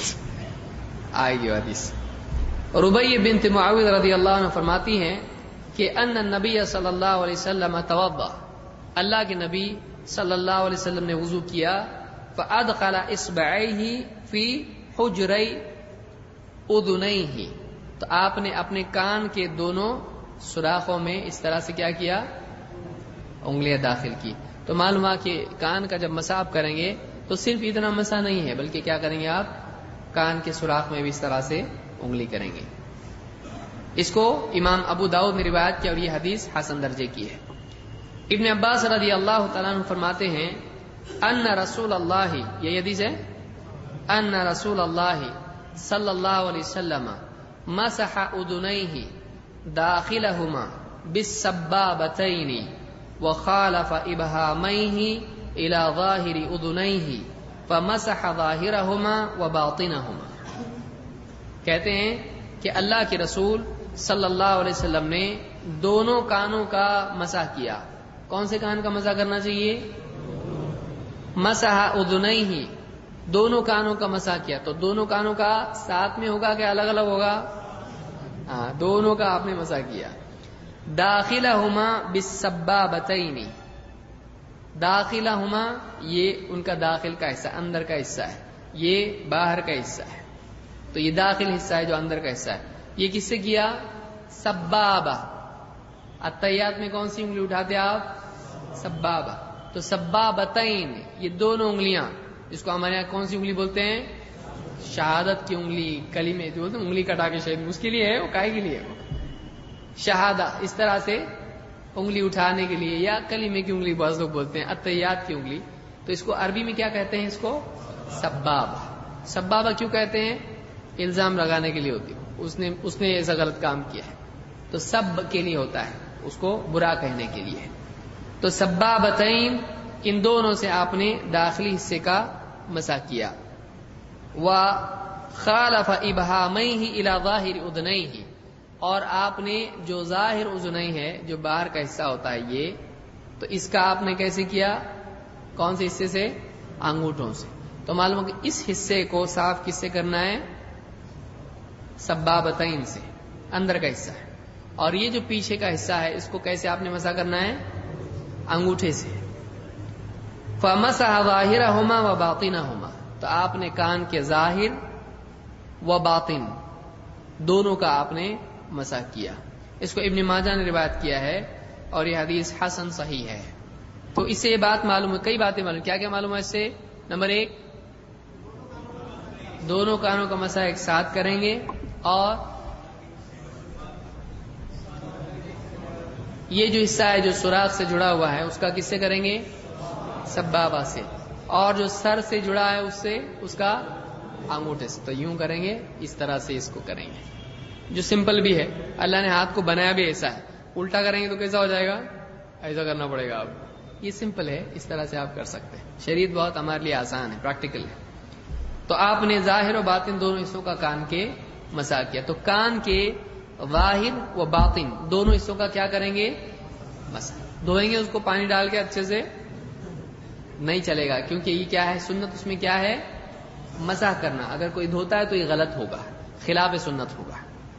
آئے گی حدیث. ربیع بنت معوذ رضی اللہ عنہ فرماتی ہیں کہ ان النبی صلی اللہ علیہ وسلم توضأ، اللہ کے نبی صلی اللہ علیہ وسلم نے وضو کیا. فأدخل اصبعیہ فی حجری اذنیہ، تو آپ نے اپنے کان کے دونوں سوراخوں میں اس طرح سے کیا کیا؟ انگلیاں داخل کی. تو معلوم ہے کہ کان کا جب مسح آپ کریں گے تو صرف اتنا مسح نہیں ہے، بلکہ کیا کریں گے آپ؟ کان کے سوراخ میں بھی اس طرح سے انگلی کریں گے. اس کو امام ابو داؤد نے روایت کیا اور یہ حدیث حسن درجے کی ہے. ابن عباس رضی اللہ تعالیٰ عنہ فرماتے ہیں ان رسول اللہ، یہ حدیث ہے، ان رسول اللہ صلی اللہ علیہ وسلم مسح اذنیہ داخلہما بالسبابتین وخالف ابہامیہ الى ظاہر اذنیہ فمسح ظاہرہما وباطنہما. کہتے ہیں کہ اللہ کے رسول صلی اللہ علیہ وسلم نے دونوں کانوں کا مسح کیا. کون سے کان کا مسح کرنا چاہیے؟ مسح اذنیہ، دونوں کانوں کا مسح کیا. تو دونوں کانوں کا ساتھ میں ہوگا کہ الگ الگ ہوگا؟ ہاں، دونوں کا آپ نے مسح کیا. داخلہما بالسبابتین، داخلہما یہ ان کا داخل کا حصہ، اندر کا حصہ ہے، یہ باہر کا حصہ ہے. تو یہ داخل حصہ ہے جو اندر کا حصہ ہے. یہ کس سے کیا؟ سبابہ. التحیات میں کون سی انگلی اٹھاتے آپ؟ سبابہ. تو سبابتین، یہ دونوں انگلیاں، اس کو ہمارے یہاں کون سی انگلی بولتے ہیں؟ شہادت کی انگلی، کلمے جو بولتے ہیں انگلی کٹا کے شہید، اس کے لیے ہے، وہ کائے کے لیے؟ شہادہ. اس طرح سے انگلی اٹھانے کے لیے، یا کلمے کی انگلی بعض لوگ بولتے ہیں، التحیات کی انگلی. تو اس کو عربی میں کیا کہتے ہیں؟ اس کو سبابہ. سبابہ کیوں کہتے ہیں؟ الزام لگانے کے لیے ہوتی ہے، اس نے اس نے ایسا غلط کام کیا ہے، تو سب کے لیے ہوتا ہے، اس کو برا کہنے کے لیے. تو سبابتین، ان دونوں سے آپ نے داخلی حصے کا مسح کیا. وخالف ابہامیہ الی ظاہر اذنیہ، اور آپ نے جو ظاہر اذنی ہے، جو باہر کا حصہ ہوتا ہے یہ، تو اس کا آپ نے کیسے کیا؟ کون سے حصے سے؟ انگوٹھوں سے. تو معلوم ہے کہ اس حصے کو صاف کس سے کرنا ہے؟ سبابتین سے، اندر کا حصہ ہے. اور یہ جو پیچھے کا حصہ ہے اس کو کیسے آپ نے مسح کرنا ہے؟ انگوٹھے سے. فمسح ظاہرہما وباطنہما، تو آپ نے کان کے ظاہر و باطن دونوں کا آپ نے مسح کیا. اس کو ابن ماجہ نے روایت کیا ہے اور یہ حدیث حسن صحیح ہے. تو اس سے یہ بات معلوم ہے، کئی باتیں معلوم. کیا کیا معلوم ہے اس سے؟ نمبر ایک، دونوں کانوں کا مسح ایک ساتھ کریں گے، اور یہ جو حصہ ہے جو سوراخ سے جڑا ہوا ہے اس کا کس سے کریں گے؟ سبابہ سے. اور جو سر سے جڑا ہے اس سے، اس کا انگوٹھے سے. تو یوں کریں گے، اس طرح سے اس کو کریں گے، جو سمپل بھی ہے. اللہ نے ہاتھ کو بنایا بھی ایسا ہے، الٹا کریں گے تو کیسا ہو جائے گا؟ ایسا کرنا پڑے گا آپ. یہ سمپل ہے، اس طرح سے آپ کر سکتے ہیں. شریعت بہت ہمارے لیے آسان ہے، پریکٹیکل ہے. تو آپ نے ظاہر و باطن دونوں حصوں کا کان کے مسح کیا. تو کان کے ظاہر و باطن دونوں حصوں کا کیا کریں گے؟ مسح. دھوئیں گے اس کو پانی ڈال کے اچھے سے؟ نہیں چلے گا، کیونکہ یہ کیا ہے؟ سنت اس میں کیا ہے؟ مسح کرنا. اگر کوئی دھوتا ہے تو یہ غلط ہوگا، خلاف سنت ہوگا.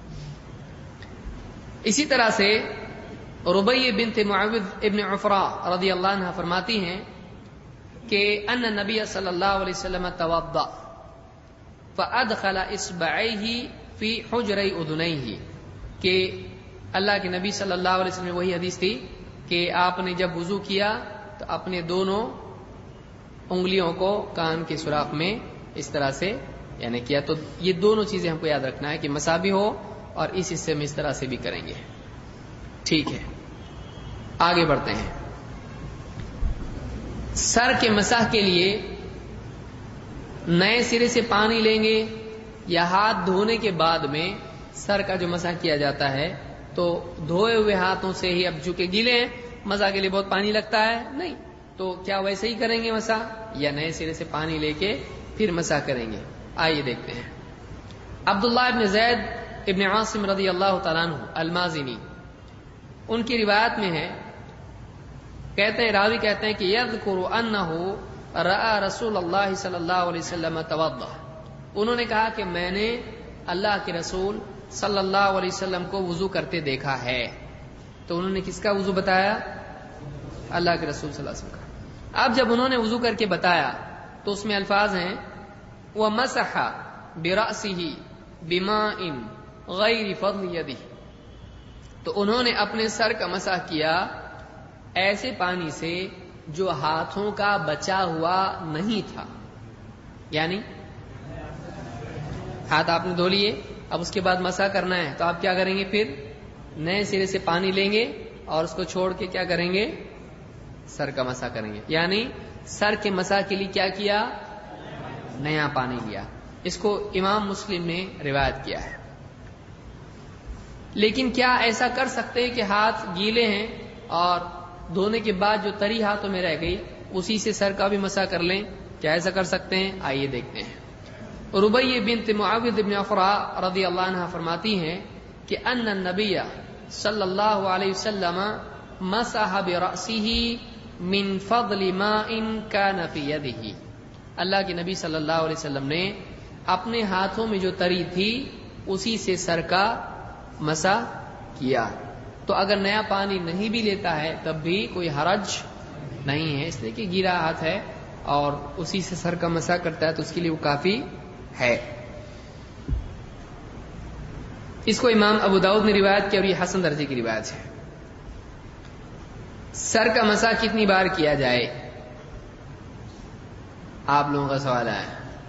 اسی طرح سے ربیع بنت معوذ ابن عفراء رضی اللہ عنہ فرماتی ہیں کہ ان نبی صلی اللہ علیہ وسلم توضأ فادخل اصبعیہ فی حجری اذنیہ، کہ اللہ کے نبی صلی اللہ علیہ وسلم وہی حدیث تھی کہ آپ نے جب وضو کیا تو اپنے دونوں انگلیوں کو کان کے سوراخ میں اس طرح سے یعنی کیا. تو یہ دونوں چیزیں ہم کو یاد رکھنا ہے کہ مسح بھی ہو اور اس حصے میں اس طرح سے بھی کریں گے. ٹھیک ہے، آگے بڑھتے ہیں. سر کے مسح کے لیے نئے سرے سے پانی لیں گے یا ہاتھ دھونے کے بعد میں سر کا جو مسح کیا جاتا ہے تو دھوئے ہوئے ہاتھوں سے ہی، اب چونکہ گیلے ہیں مسح کے لیے بہت پانی لگتا ہے نہیں، تو کیا ویسے ہی کریں گے مسح یا نئے سرے سے پانی لے کے پھر مسح کریں گے؟ آئیے دیکھتے ہیں. عبداللہ ابن زید ابن عاصم رضی اللہ تعالیٰ عنہ المازنی، ان کی روایت میں ہے، کہتے ہیں راوی کہتے ہیں کہ یذکر انہ رأى رسول اللہ صلی اللہ علیہ وسلم توضأ، انہوں نے کہا کہ میں نے اللہ کے رسول صلی اللہ علیہ وسلم کو وضو کرتے دیکھا ہے. تو انہوں نے کس کا وضو بتایا؟ اللہ کے رسول صلی اللہ علیہ وسلم کا. اب جب انہوں نے وضو کر کے بتایا تو اس میں الفاظ ہیں وَمَسَحَ بِرَأْسِهِ بِمَاءٍ غَيْرِ فَضْلِ يَدِهِ، تو انہوں نے اپنے سر کا مسح کیا ایسے پانی سے جو ہاتھوں کا بچا ہوا نہیں تھا. یعنی ہاتھ آپ نے دھو لیے، اب اس کے بعد مسح کرنا ہے تو آپ کیا کریں گے؟ پھر نئے سرے سے پانی لیں گے اور اس کو چھوڑ کے کیا کریں گے؟ سر کا مسح کریں گے. یعنی سر کے مسح کے لیے کیا کیا؟ نیا پانی لیا. اس کو امام مسلم نے روایت کیا ہے. لیکن کیا ایسا کر سکتے ہیں کہ ہاتھ گیلے ہیں اور دھونے کے بعد جو تری ہاتھوں میں رہ گئی اسی سے سر کا بھی مسح کر لیں؟ کیا ایسا کر سکتے ہیں؟ آئیے دیکھتے ہیں. ربیع بنت معوذ بن عفراء رضی اللہ عنہ فرماتی ہیں کہ ان النبی صلی اللہ علیہ وسلم مسح برأسه من فضل ماء كان في يده، اللہ کے نبی صلی اللہ علیہ وسلم نے اپنے ہاتھوں میں جو تری تھی اسی سے سر کا مسح کیا. تو اگر نیا پانی نہیں بھی لیتا ہے تب بھی کوئی حرج نہیں ہے، اس لیے کہ گیلا ہاتھ ہے اور اسی سے سر کا مسح کرتا ہے تو اس کے لیے وہ کافی ہے. اس کو امام ابو داؤد نے روایت کیا اور یہ حسن درجے کی روایت ہے. سر کا مسح کتنی بار کیا جائے؟ آپ لوگوں کا سوال ہے.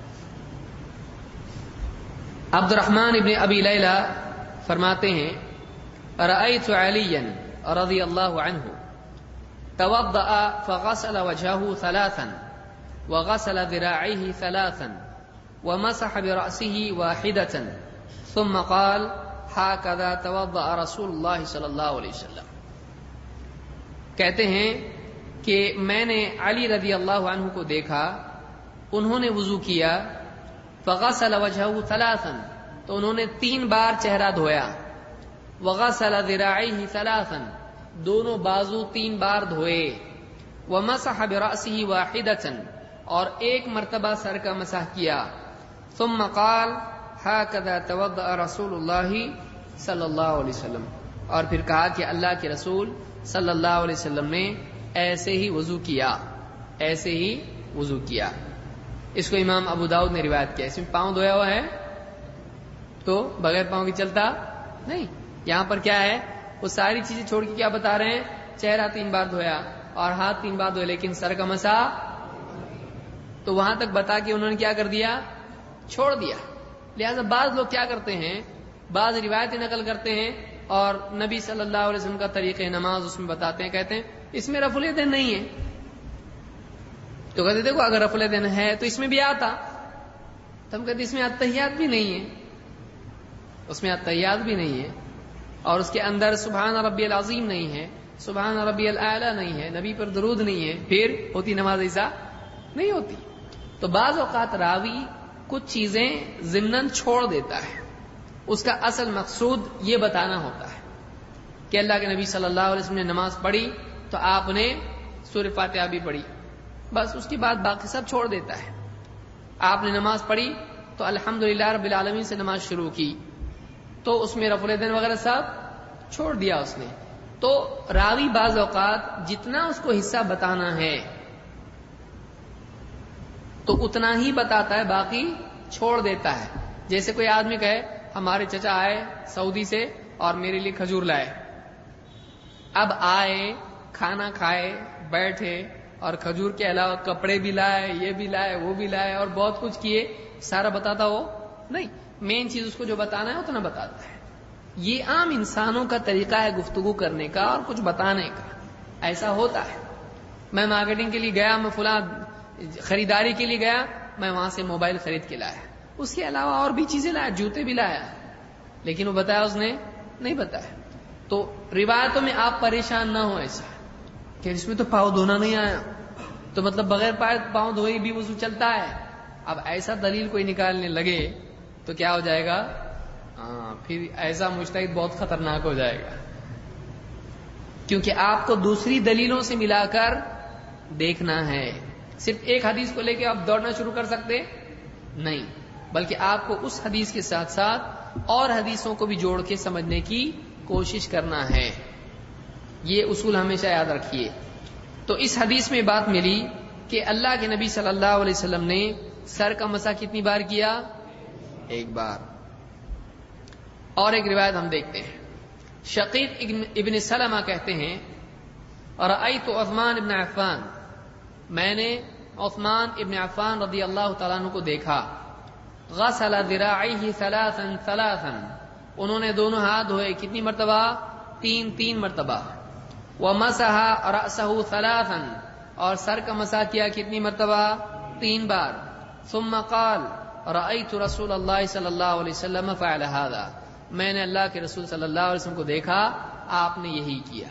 عبد الرحمن ابن ابی لیلہ فرماتے ہیں رأیت علیا رضی اللہ عنہ توضأ فغسل وجهه ثلاثا وغسل ذراعيه ثلاثا ومسح برأسه واحدة ثم قال هكذا توضأ رسول اللہ صلی اللہ علیہ وسلم. کہتے ہیں کہ میں نے علی رضی اللہ عنہ کو دیکھا، انہوں نے وضو کیا، فغسل وجهه ثلاثا، تو انہوں نے تین بار چہرہ دھویا، وغسل ذراعیہ ثلاثا، دونوں بازو تین بار دھوئے، ومسح برأسه واحدة، اور ایک مرتبہ سر کا مسح کیا، ثم قال هكذا توضأ رسول اللہ صلی اللہ علیہ وسلم، اور پھر کہا کہ اللہ کے رسول صلی اللہ علیہ وسلم نے ایسے ہی وضو کیا، ایسے ہی وضو کیا. اس کو امام ابو داؤد نے روایت کیا. اس میں پاؤں دھویا ہوا ہے تو بغیر پاؤں کی چلتا نہیں. یہاں پر کیا ہے؟ وہ ساری چیزیں چھوڑ کے کیا بتا رہے ہیں؟ چہرہ تین بار دھویا اور ہاتھ تین بار دھوئے لیکن سر کا مسح، تو وہاں تک بتا کے انہوں نے کیا کر دیا؟ چھوڑ دیا. لہذا بعض لوگ کیا کرتے ہیں، بعض روایتیں نقل کرتے ہیں اور نبی صلی اللہ علیہ وسلم کا طریقہ نماز اس میں بتاتے ہیں، کہتے ہیں اس میں رفع الیدین نہیں ہے. تو کہتے دیکھو اگر رفع الیدین ہے تو اس میں بھی آتا. تو ہم کہتے اس میں التحیات بھی نہیں ہے، اس میں التحیات بھی نہیں ہے، اور اس کے اندر سبحان ربی العظیم نہیں ہے، سبحان ربی الاعلی نہیں ہے، نبی پر درود نہیں ہے، پھر ہوتی نماز ایسا نہیں ہوتی. تو بعض اوقات راوی کچھ چیزیں ضمناً چھوڑ دیتا ہے اس کا اصل مقصود یہ بتانا ہوتا ہے کہ اللہ کے نبی صلی اللہ علیہ وسلم نے نماز پڑھی تو آپ نے سورہ فاتحہ بھی پڑھی، بس اس کے بعد باقی سب چھوڑ دیتا ہے. آپ نے نماز پڑھی تو الحمدللہ رب العالمین سے نماز شروع کی تو اس میں رفع الیدین وغیرہ سب چھوڑ دیا اس نے. تو راوی بعض اوقات جتنا اس کو حصہ بتانا ہے تو اتنا ہی بتاتا ہے، باقی چھوڑ دیتا ہے. جیسے کوئی آدمی کہے ہمارے چچا آئے سعودی سے اور میرے لیے کھجور لائے. اب آئے، کھانا کھائے، بیٹھے اور کھجور کے علاوہ کپڑے بھی لائے، یہ بھی لائے، وہ بھی لائے اور بہت کچھ کیے. سارا بتاتا وہ نہیں، مین چیز اس کو جو بتانا ہے اتنا بتاتا ہے. یہ عام انسانوں کا طریقہ ہے گفتگو کرنے کا اور کچھ بتانے کا. ایسا ہوتا ہے. میں مارکیٹنگ کے لیے گیا، میں فلاں خریداری کے لیے گیا، میں وہاں سے موبائل خرید کے لایا، اس کے علاوہ اور بھی چیزیں لایا، جوتے بھی لایا، لیکن وہ بتایا اس نے نہیں بتایا. تو روایتوں میں آپ پریشان نہ ہو ایسا کہ اس میں تو پاؤں دھونا نہیں آیا تو مطلب بغیر پاؤں دھوئے بھی وضو چلتا ہے. اب ایسا دلیل کوئی نکالنے لگے تو کیا ہو جائے گا؟ ہاں، پھر ایسا مجتہد بہت خطرناک ہو جائے گا، کیونکہ آپ کو دوسری دلیلوں سے ملا کر دیکھنا ہے. صرف ایک حدیث کو لے کے آپ دوڑنا شروع کر سکتے نہیں، بلکہ آپ کو اس حدیث کے ساتھ ساتھ اور حدیثوں کو بھی جوڑ کے سمجھنے کی کوشش کرنا ہے. یہ اصول ہمیشہ یاد رکھیے. تو اس حدیث میں بات ملی کہ اللہ کے نبی صلی اللہ علیہ وسلم نے سر کا مسح کتنی بار کیا؟ ایک بار. اور ایک روایت ہم دیکھتے ہیں. شقیق ابن سلمہ کہتے ہیں رأیت عثمان ابن عفان، میں نے عثمان ابن عفان رضی اللہ تعالیٰ عنہ کو دیکھا. غسل ذراعیہ ثلاثا ثلاثا، انہوں نے دونوں ہاتھ دھوئے کتنی مرتبہ؟ تین تین مرتبہ. ومسح رأسہ ثلاثا، اور سر کا مسح کیا کتنی مرتبہ؟ تین بار. ثم قال رأیت رسول اللہ صلی اللہ علیہ وسلم فعل هذا، میں نے اللہ کے رسول صلی اللہ علیہ وسلم کو دیکھا آپ نے یہی کیا.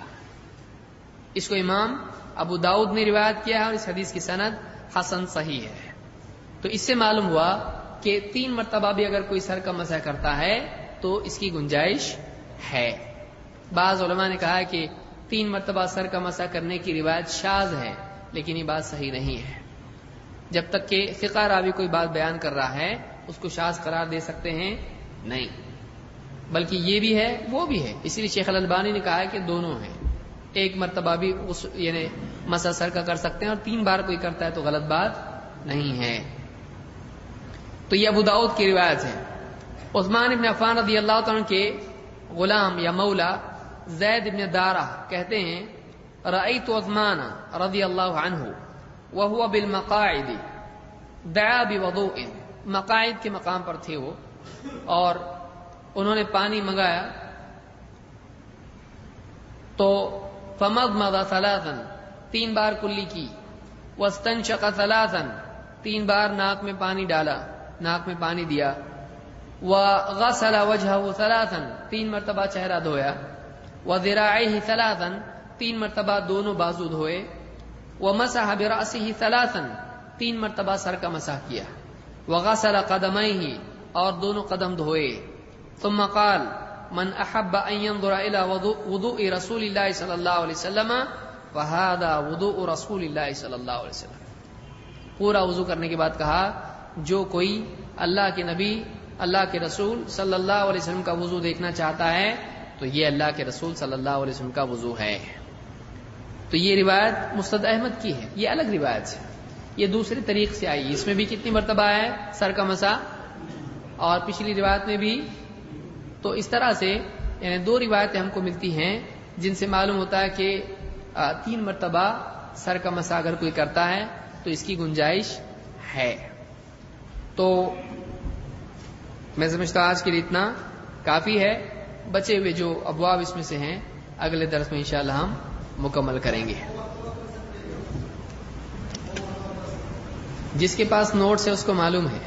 اس کو امام ابو داؤد نے روایت کیا ہے اور اس حدیث کی سند حسن صحیح ہے. تو اس سے معلوم ہوا کہ تین مرتبہ بھی اگر کوئی سر کا مسح کرتا ہے تو اس کی گنجائش ہے. بعض علماء نے کہا ہے کہ تین مرتبہ سر کا مسح کرنے کی روایت شاذ ہے، لیکن یہ بات صحیح نہیں ہے. جب تک کہ ثقہ راوی کوئی بات بیان کر رہا ہے اس کو شاذ قرار دے سکتے ہیں نہیں، بلکہ یہ بھی ہے وہ بھی ہے. اسی لیے شیخ الالبانی نے کہا ہے کہ دونوں ہیں. ایک مرتبہ بھی اس یعنی مسح سر کا کر سکتے ہیں اور تین بار کوئی کرتا ہے تو غلط بات نہیں ہے. تو یہ ابو داؤد کی روایت ہے. عثمان ابن عفان رضی اللہ تعالیٰ کے غلام یا مولا زید ابن دارہ کہتے ہیں رأیت عثمان رضی اللہ عنہ وهو بالمقاعد دعا بوضوء، مقاعد کے مقام پر تھے وہ اور انہوں نے پانی منگایا تو فمضمض ثلاثا، تین بار کلی کی. واستنشق ثلاثا، تین بار ناک میں پانی ڈالا، ناک میں پانی دیا. وغسل وجهه ثلاثا، تین مرتبہ چہرہ دھویا. وذراعيه ثلاثا، تین مرتبہ دونوں بازو دھوئے. ومسح برأسه ثلاثا، تین مرتبہ سر کا مسح کیا. وغسل قدميه، اور دونوں قدم دھوئے. ثم قال من احب ان ينظر الى وضوء رسول الله صلی اللہ علیہ وسلم فهذا وضوء رسول الله صلی اللہ علیہ وسلم. پورا وضو کرنے کے بعد کہا جو کوئی اللہ کے نبی اللہ کے رسول صلی اللہ علیہ وسلم کا وضو دیکھنا چاہتا ہے تو یہ اللہ کے رسول صلی اللہ علیہ وسلم کا وضو ہے. تو یہ روایت مسند احمد کی ہے، یہ الگ روایت ہے، یہ دوسرے طریق سے آئی. اس میں بھی کتنی مرتبہ ہے سر کا مسح اور پچھلی روایت میں بھی. تو اس طرح سے یعنی دو روایتیں ہم کو ملتی ہیں جن سے معلوم ہوتا ہے کہ تین مرتبہ سر کا مسح اگر کوئی کرتا ہے تو اس کی گنجائش ہے. تو میں سمجھتا ہوں آج کے لیے اتنا کافی ہے. بچے ہوئے جو ابواب اس میں سے ہیں اگلے درس میں انشاءاللہ ہم مکمل کریں گے. جس کے پاس نوٹس ہے اس کو معلوم ہے.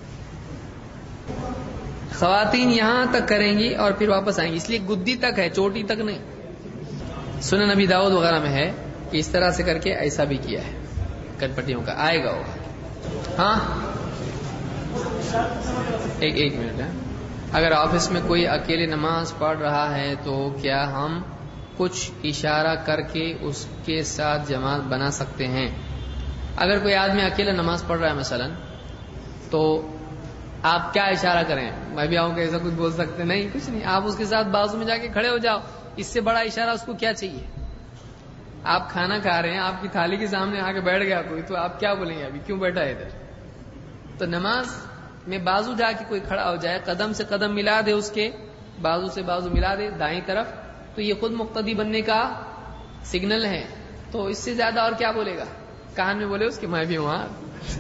خواتین یہاں تک کریں گی اور پھر واپس آئیں گی، اس لیے گدی تک ہے، چوٹی تک نہیں. سنن نبی داؤد وغیرہ میں ہے کہ اس طرح سے کر کے ایسا بھی کیا ہے. کن پٹیوں کا آئے گا وہ. ہاں ایک ایک منٹ ہے. اگر آفس میں کوئی اکیلے نماز پڑھ رہا ہے تو کیا ہم کچھ اشارہ کر کے اس کے ساتھ جماعت بنا سکتے ہیں؟ اگر کوئی آدمی اکیلے نماز پڑھ رہا ہے مثلا تو آپ کیا اشارہ کریں؟ میں بھی آؤں کہ ایسا کچھ بول سکتے نہیں، کچھ نہیں، آپ اس کے ساتھ بازو میں جا کے کھڑے ہو جاؤ، اس سے بڑا اشارہ اس کو کیا چاہیے؟ آپ کھانا کھا رہے ہیں، آپ کی تھالی کے سامنے آ کے بیٹھ گیا کوئی، تو آپ کیا بولیں گے ابھی کیوں بیٹھا ہے ادھر؟ تو نماز میں بازو جا کے کوئی کھڑا ہو جائے، قدم سے قدم ملا دے، اس کے بازو سے بازو ملا دے دائیں طرف، تو یہ خود مقتدی بننے کا سگنل ہے. تو اس سے زیادہ اور کیا بولے گا؟ کان میں بولے اس کے میں بھی ہوں، ہاں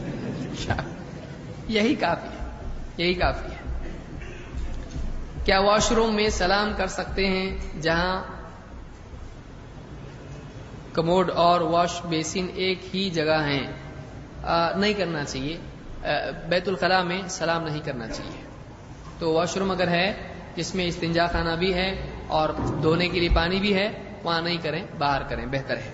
یہی کافی ہے، یہی کافی ہے. کیا واش روم میں سلام کر سکتے ہیں جہاں کموڈ اور واش بیسن ایک ہی جگہ ہیں؟ آ, نہیں کرنا چاہیے. بیت الخلاء میں سلام نہیں کرنا چاہیے. تو واش روم اگر ہے جس میں استنجا خانہ بھی ہے اور دھونے کے لیے پانی بھی ہے، وہاں نہیں کریں، باہر کریں، بہتر ہے.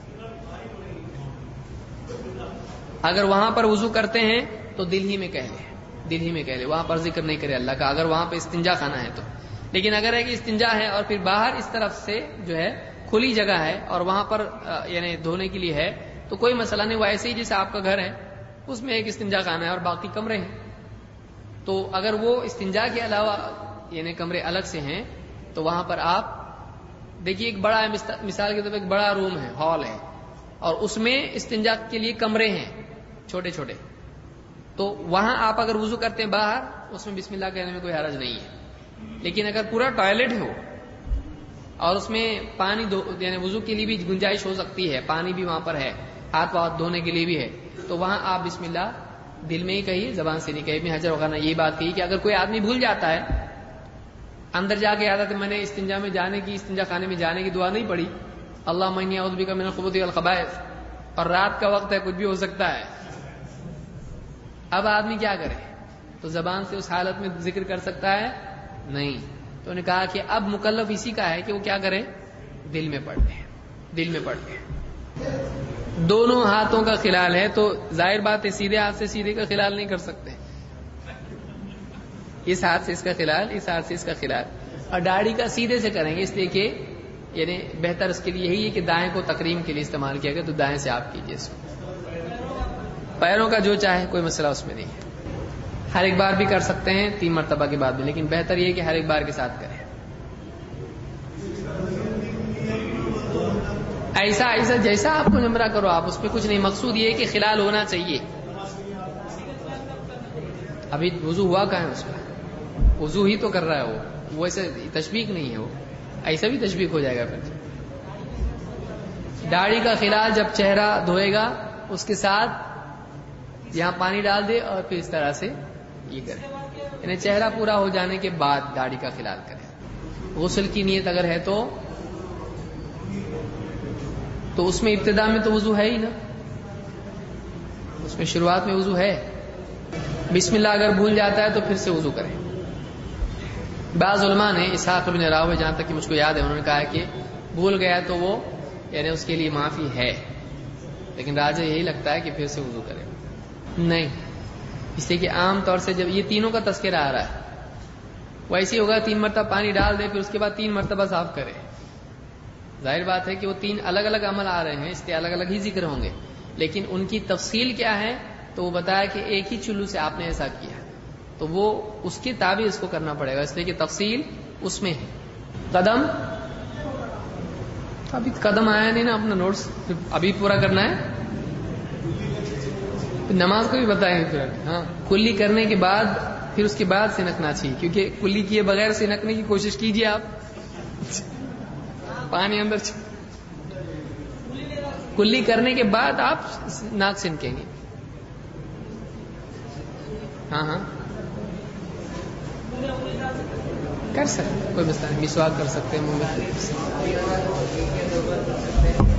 اگر وہاں پر وضو کرتے ہیں تو دل ہی میں کہہ لیں، دل ہی میں کہہ لیں، وہاں پر ذکر نہیں کرے اللہ کا، اگر وہاں پہ استنجا خانہ ہے تو. لیکن اگر ہے کہ استنجا ہے اور پھر باہر اس طرف سے جو ہے کھلی جگہ ہے اور وہاں پر یعنی دھونے کے لیے ہے تو کوئی مسئلہ نہیں. وہ ایسے ہی جیسے آپ کا گھر ہے، اس میں ایک استنجا خانہ ہے اور باقی کمرے ہیں، تو اگر وہ استنجا کے علاوہ یعنی کمرے الگ سے ہیں تو وہاں پر آپ دیکھیے ایک بڑا مثال کے طور پر ایک بڑا روم ہے، ہال ہے، اور اس میں استنجا کے لیے کمرے ہیں چھوٹے چھوٹے، تو وہاں آپ اگر وضو کرتے ہیں باہر، اس میں بسم اللہ کہنے میں کوئی حرج نہیں ہے. لیکن اگر پورا ٹوائلٹ ہے اور اس میں پانی یعنی وضو کے لیے بھی گنجائش ہو سکتی ہے، پانی بھی وہاں پر ہے، ہاتھ واتھ دھونے کے لیے بھی ہے، تو وہاں آپ بسم اللہ دل میں ہی کہیے، زبان سے نہیں کہیے. ابن حجر وغیرہ نے یہی بات کہی کہ اگر کوئی آدمی بھول جاتا ہے، اندر جا کے آتا تو میں نے استنجا میں جانے کی استنجا خانے میں جانے کی دعا نہیں پڑھی، اللہم انی اعوذ بک من الخبث والخبائث، اور رات کا وقت ہے، کچھ بھی ہو سکتا ہے، اب آدمی کیا کرے؟ تو زبان سے اس حالت میں ذکر کر سکتا ہے؟ نہیں. تو انہوں نے کہا کہ اب مکلف اسی کا ہے کہ وہ کیا کرے؟ دل میں پڑھ لے، دل میں پڑھ لے. دونوں ہاتھوں کا خلال ہے تو ظاہر بات ہے سیدھے ہاتھ سے سیدھے کا خلال نہیں کر سکتے، اس ہاتھ سے اس کا خلال، اس ہاتھ سے اس کا خلال، اور داڑھی کا سیدھے سے کریں گے، اس لیے کہ یعنی بہتر اس کے لیے یہی ہے کہ دائیں کو تکریم کے لیے استعمال کیا گیا، تو دائیں سے آپ کیجیے اس کو. پیروں کا جو چاہے، کوئی مسئلہ اس میں نہیں ہے. ہر ایک بار بھی کر سکتے ہیں تین مرتبہ کے بعد بھی، لیکن بہتر یہ ہے کہ ہر ایک بار کے ساتھ کریں. ایسا ایسا جیسا آپ کو نمرہ کرو، آپ اس پہ کچھ نہیں، مقصود یہ ہے کہ خلال ہونا چاہیے. ابھی وضو ہوا کہاں ہے اس کا؟ وضو ہی تو کر رہا ہے وہ وہ ایسے تشبیق نہیں ہے، وہ ایسا بھی تشبیق ہو جائے گا. پھر داڑھی کا خلال جب چہرہ دھوئے گا اس کے ساتھ یہاں پانی ڈال دے اور پھر اس طرح سے یہ کرے، یعنی چہرہ پورا ہو جانے کے بعد داڑھی کا خلال کرے. غسل کی نیت اگر ہے تو تو اس میں ابتدا میں تو وضو ہے ہی نا، اس میں شروعات میں وضو ہے. بسم اللہ اگر بھول جاتا ہے تو پھر سے وضو کریں. بعض علماء نے اسحاق بن راہویہ، جہاں تک کہ مجھ کو یاد ہے، انہوں نے کہا کہ بھول گیا تو وہ یعنی اس کے لیے معافی ہے، لیکن راجح یہی لگتا ہے کہ پھر سے وضو کرے. نہیں، اس لیے کہ عام طور سے جب یہ تینوں کا تذکرہ آ رہا ہے، وہ ایسے ہوگا تین مرتبہ پانی ڈال دے، پھر اس کے بعد تین مرتبہ صاف کرے. ظاہر بات ہے کہ وہ تین الگ الگ عمل آ رہے ہیں، اس کے الگ الگ ہی ذکر ہوں گے، لیکن ان کی تفصیل کیا ہے تو وہ بتایا کہ ایک ہی چلو سے آپ نے ایسا کیا، تو وہ اس کے تابع اس کو کرنا پڑے گا، اس لیے کہ تفصیل اس میں ہے. قدم ابھی قدم آیا نہیں نا، اپنا نوٹس ابھی پورا کرنا ہے. نماز کو بھی بتائیں پھر. ہاں، کلی کرنے کے بعد پھر اس کے بعد سنکنا چاہیے، کیونکہ کلی کیے بغیر سنکنے کی کوشش کیجیے آپ، پانی اندر چ... کلی کرنے کے بعد آپ ناک سنکیں گے. ہاں ہاں کر سکتے، کوئی مسئلہ نہیں، مسواک کر سکتے ہیں منہ میں.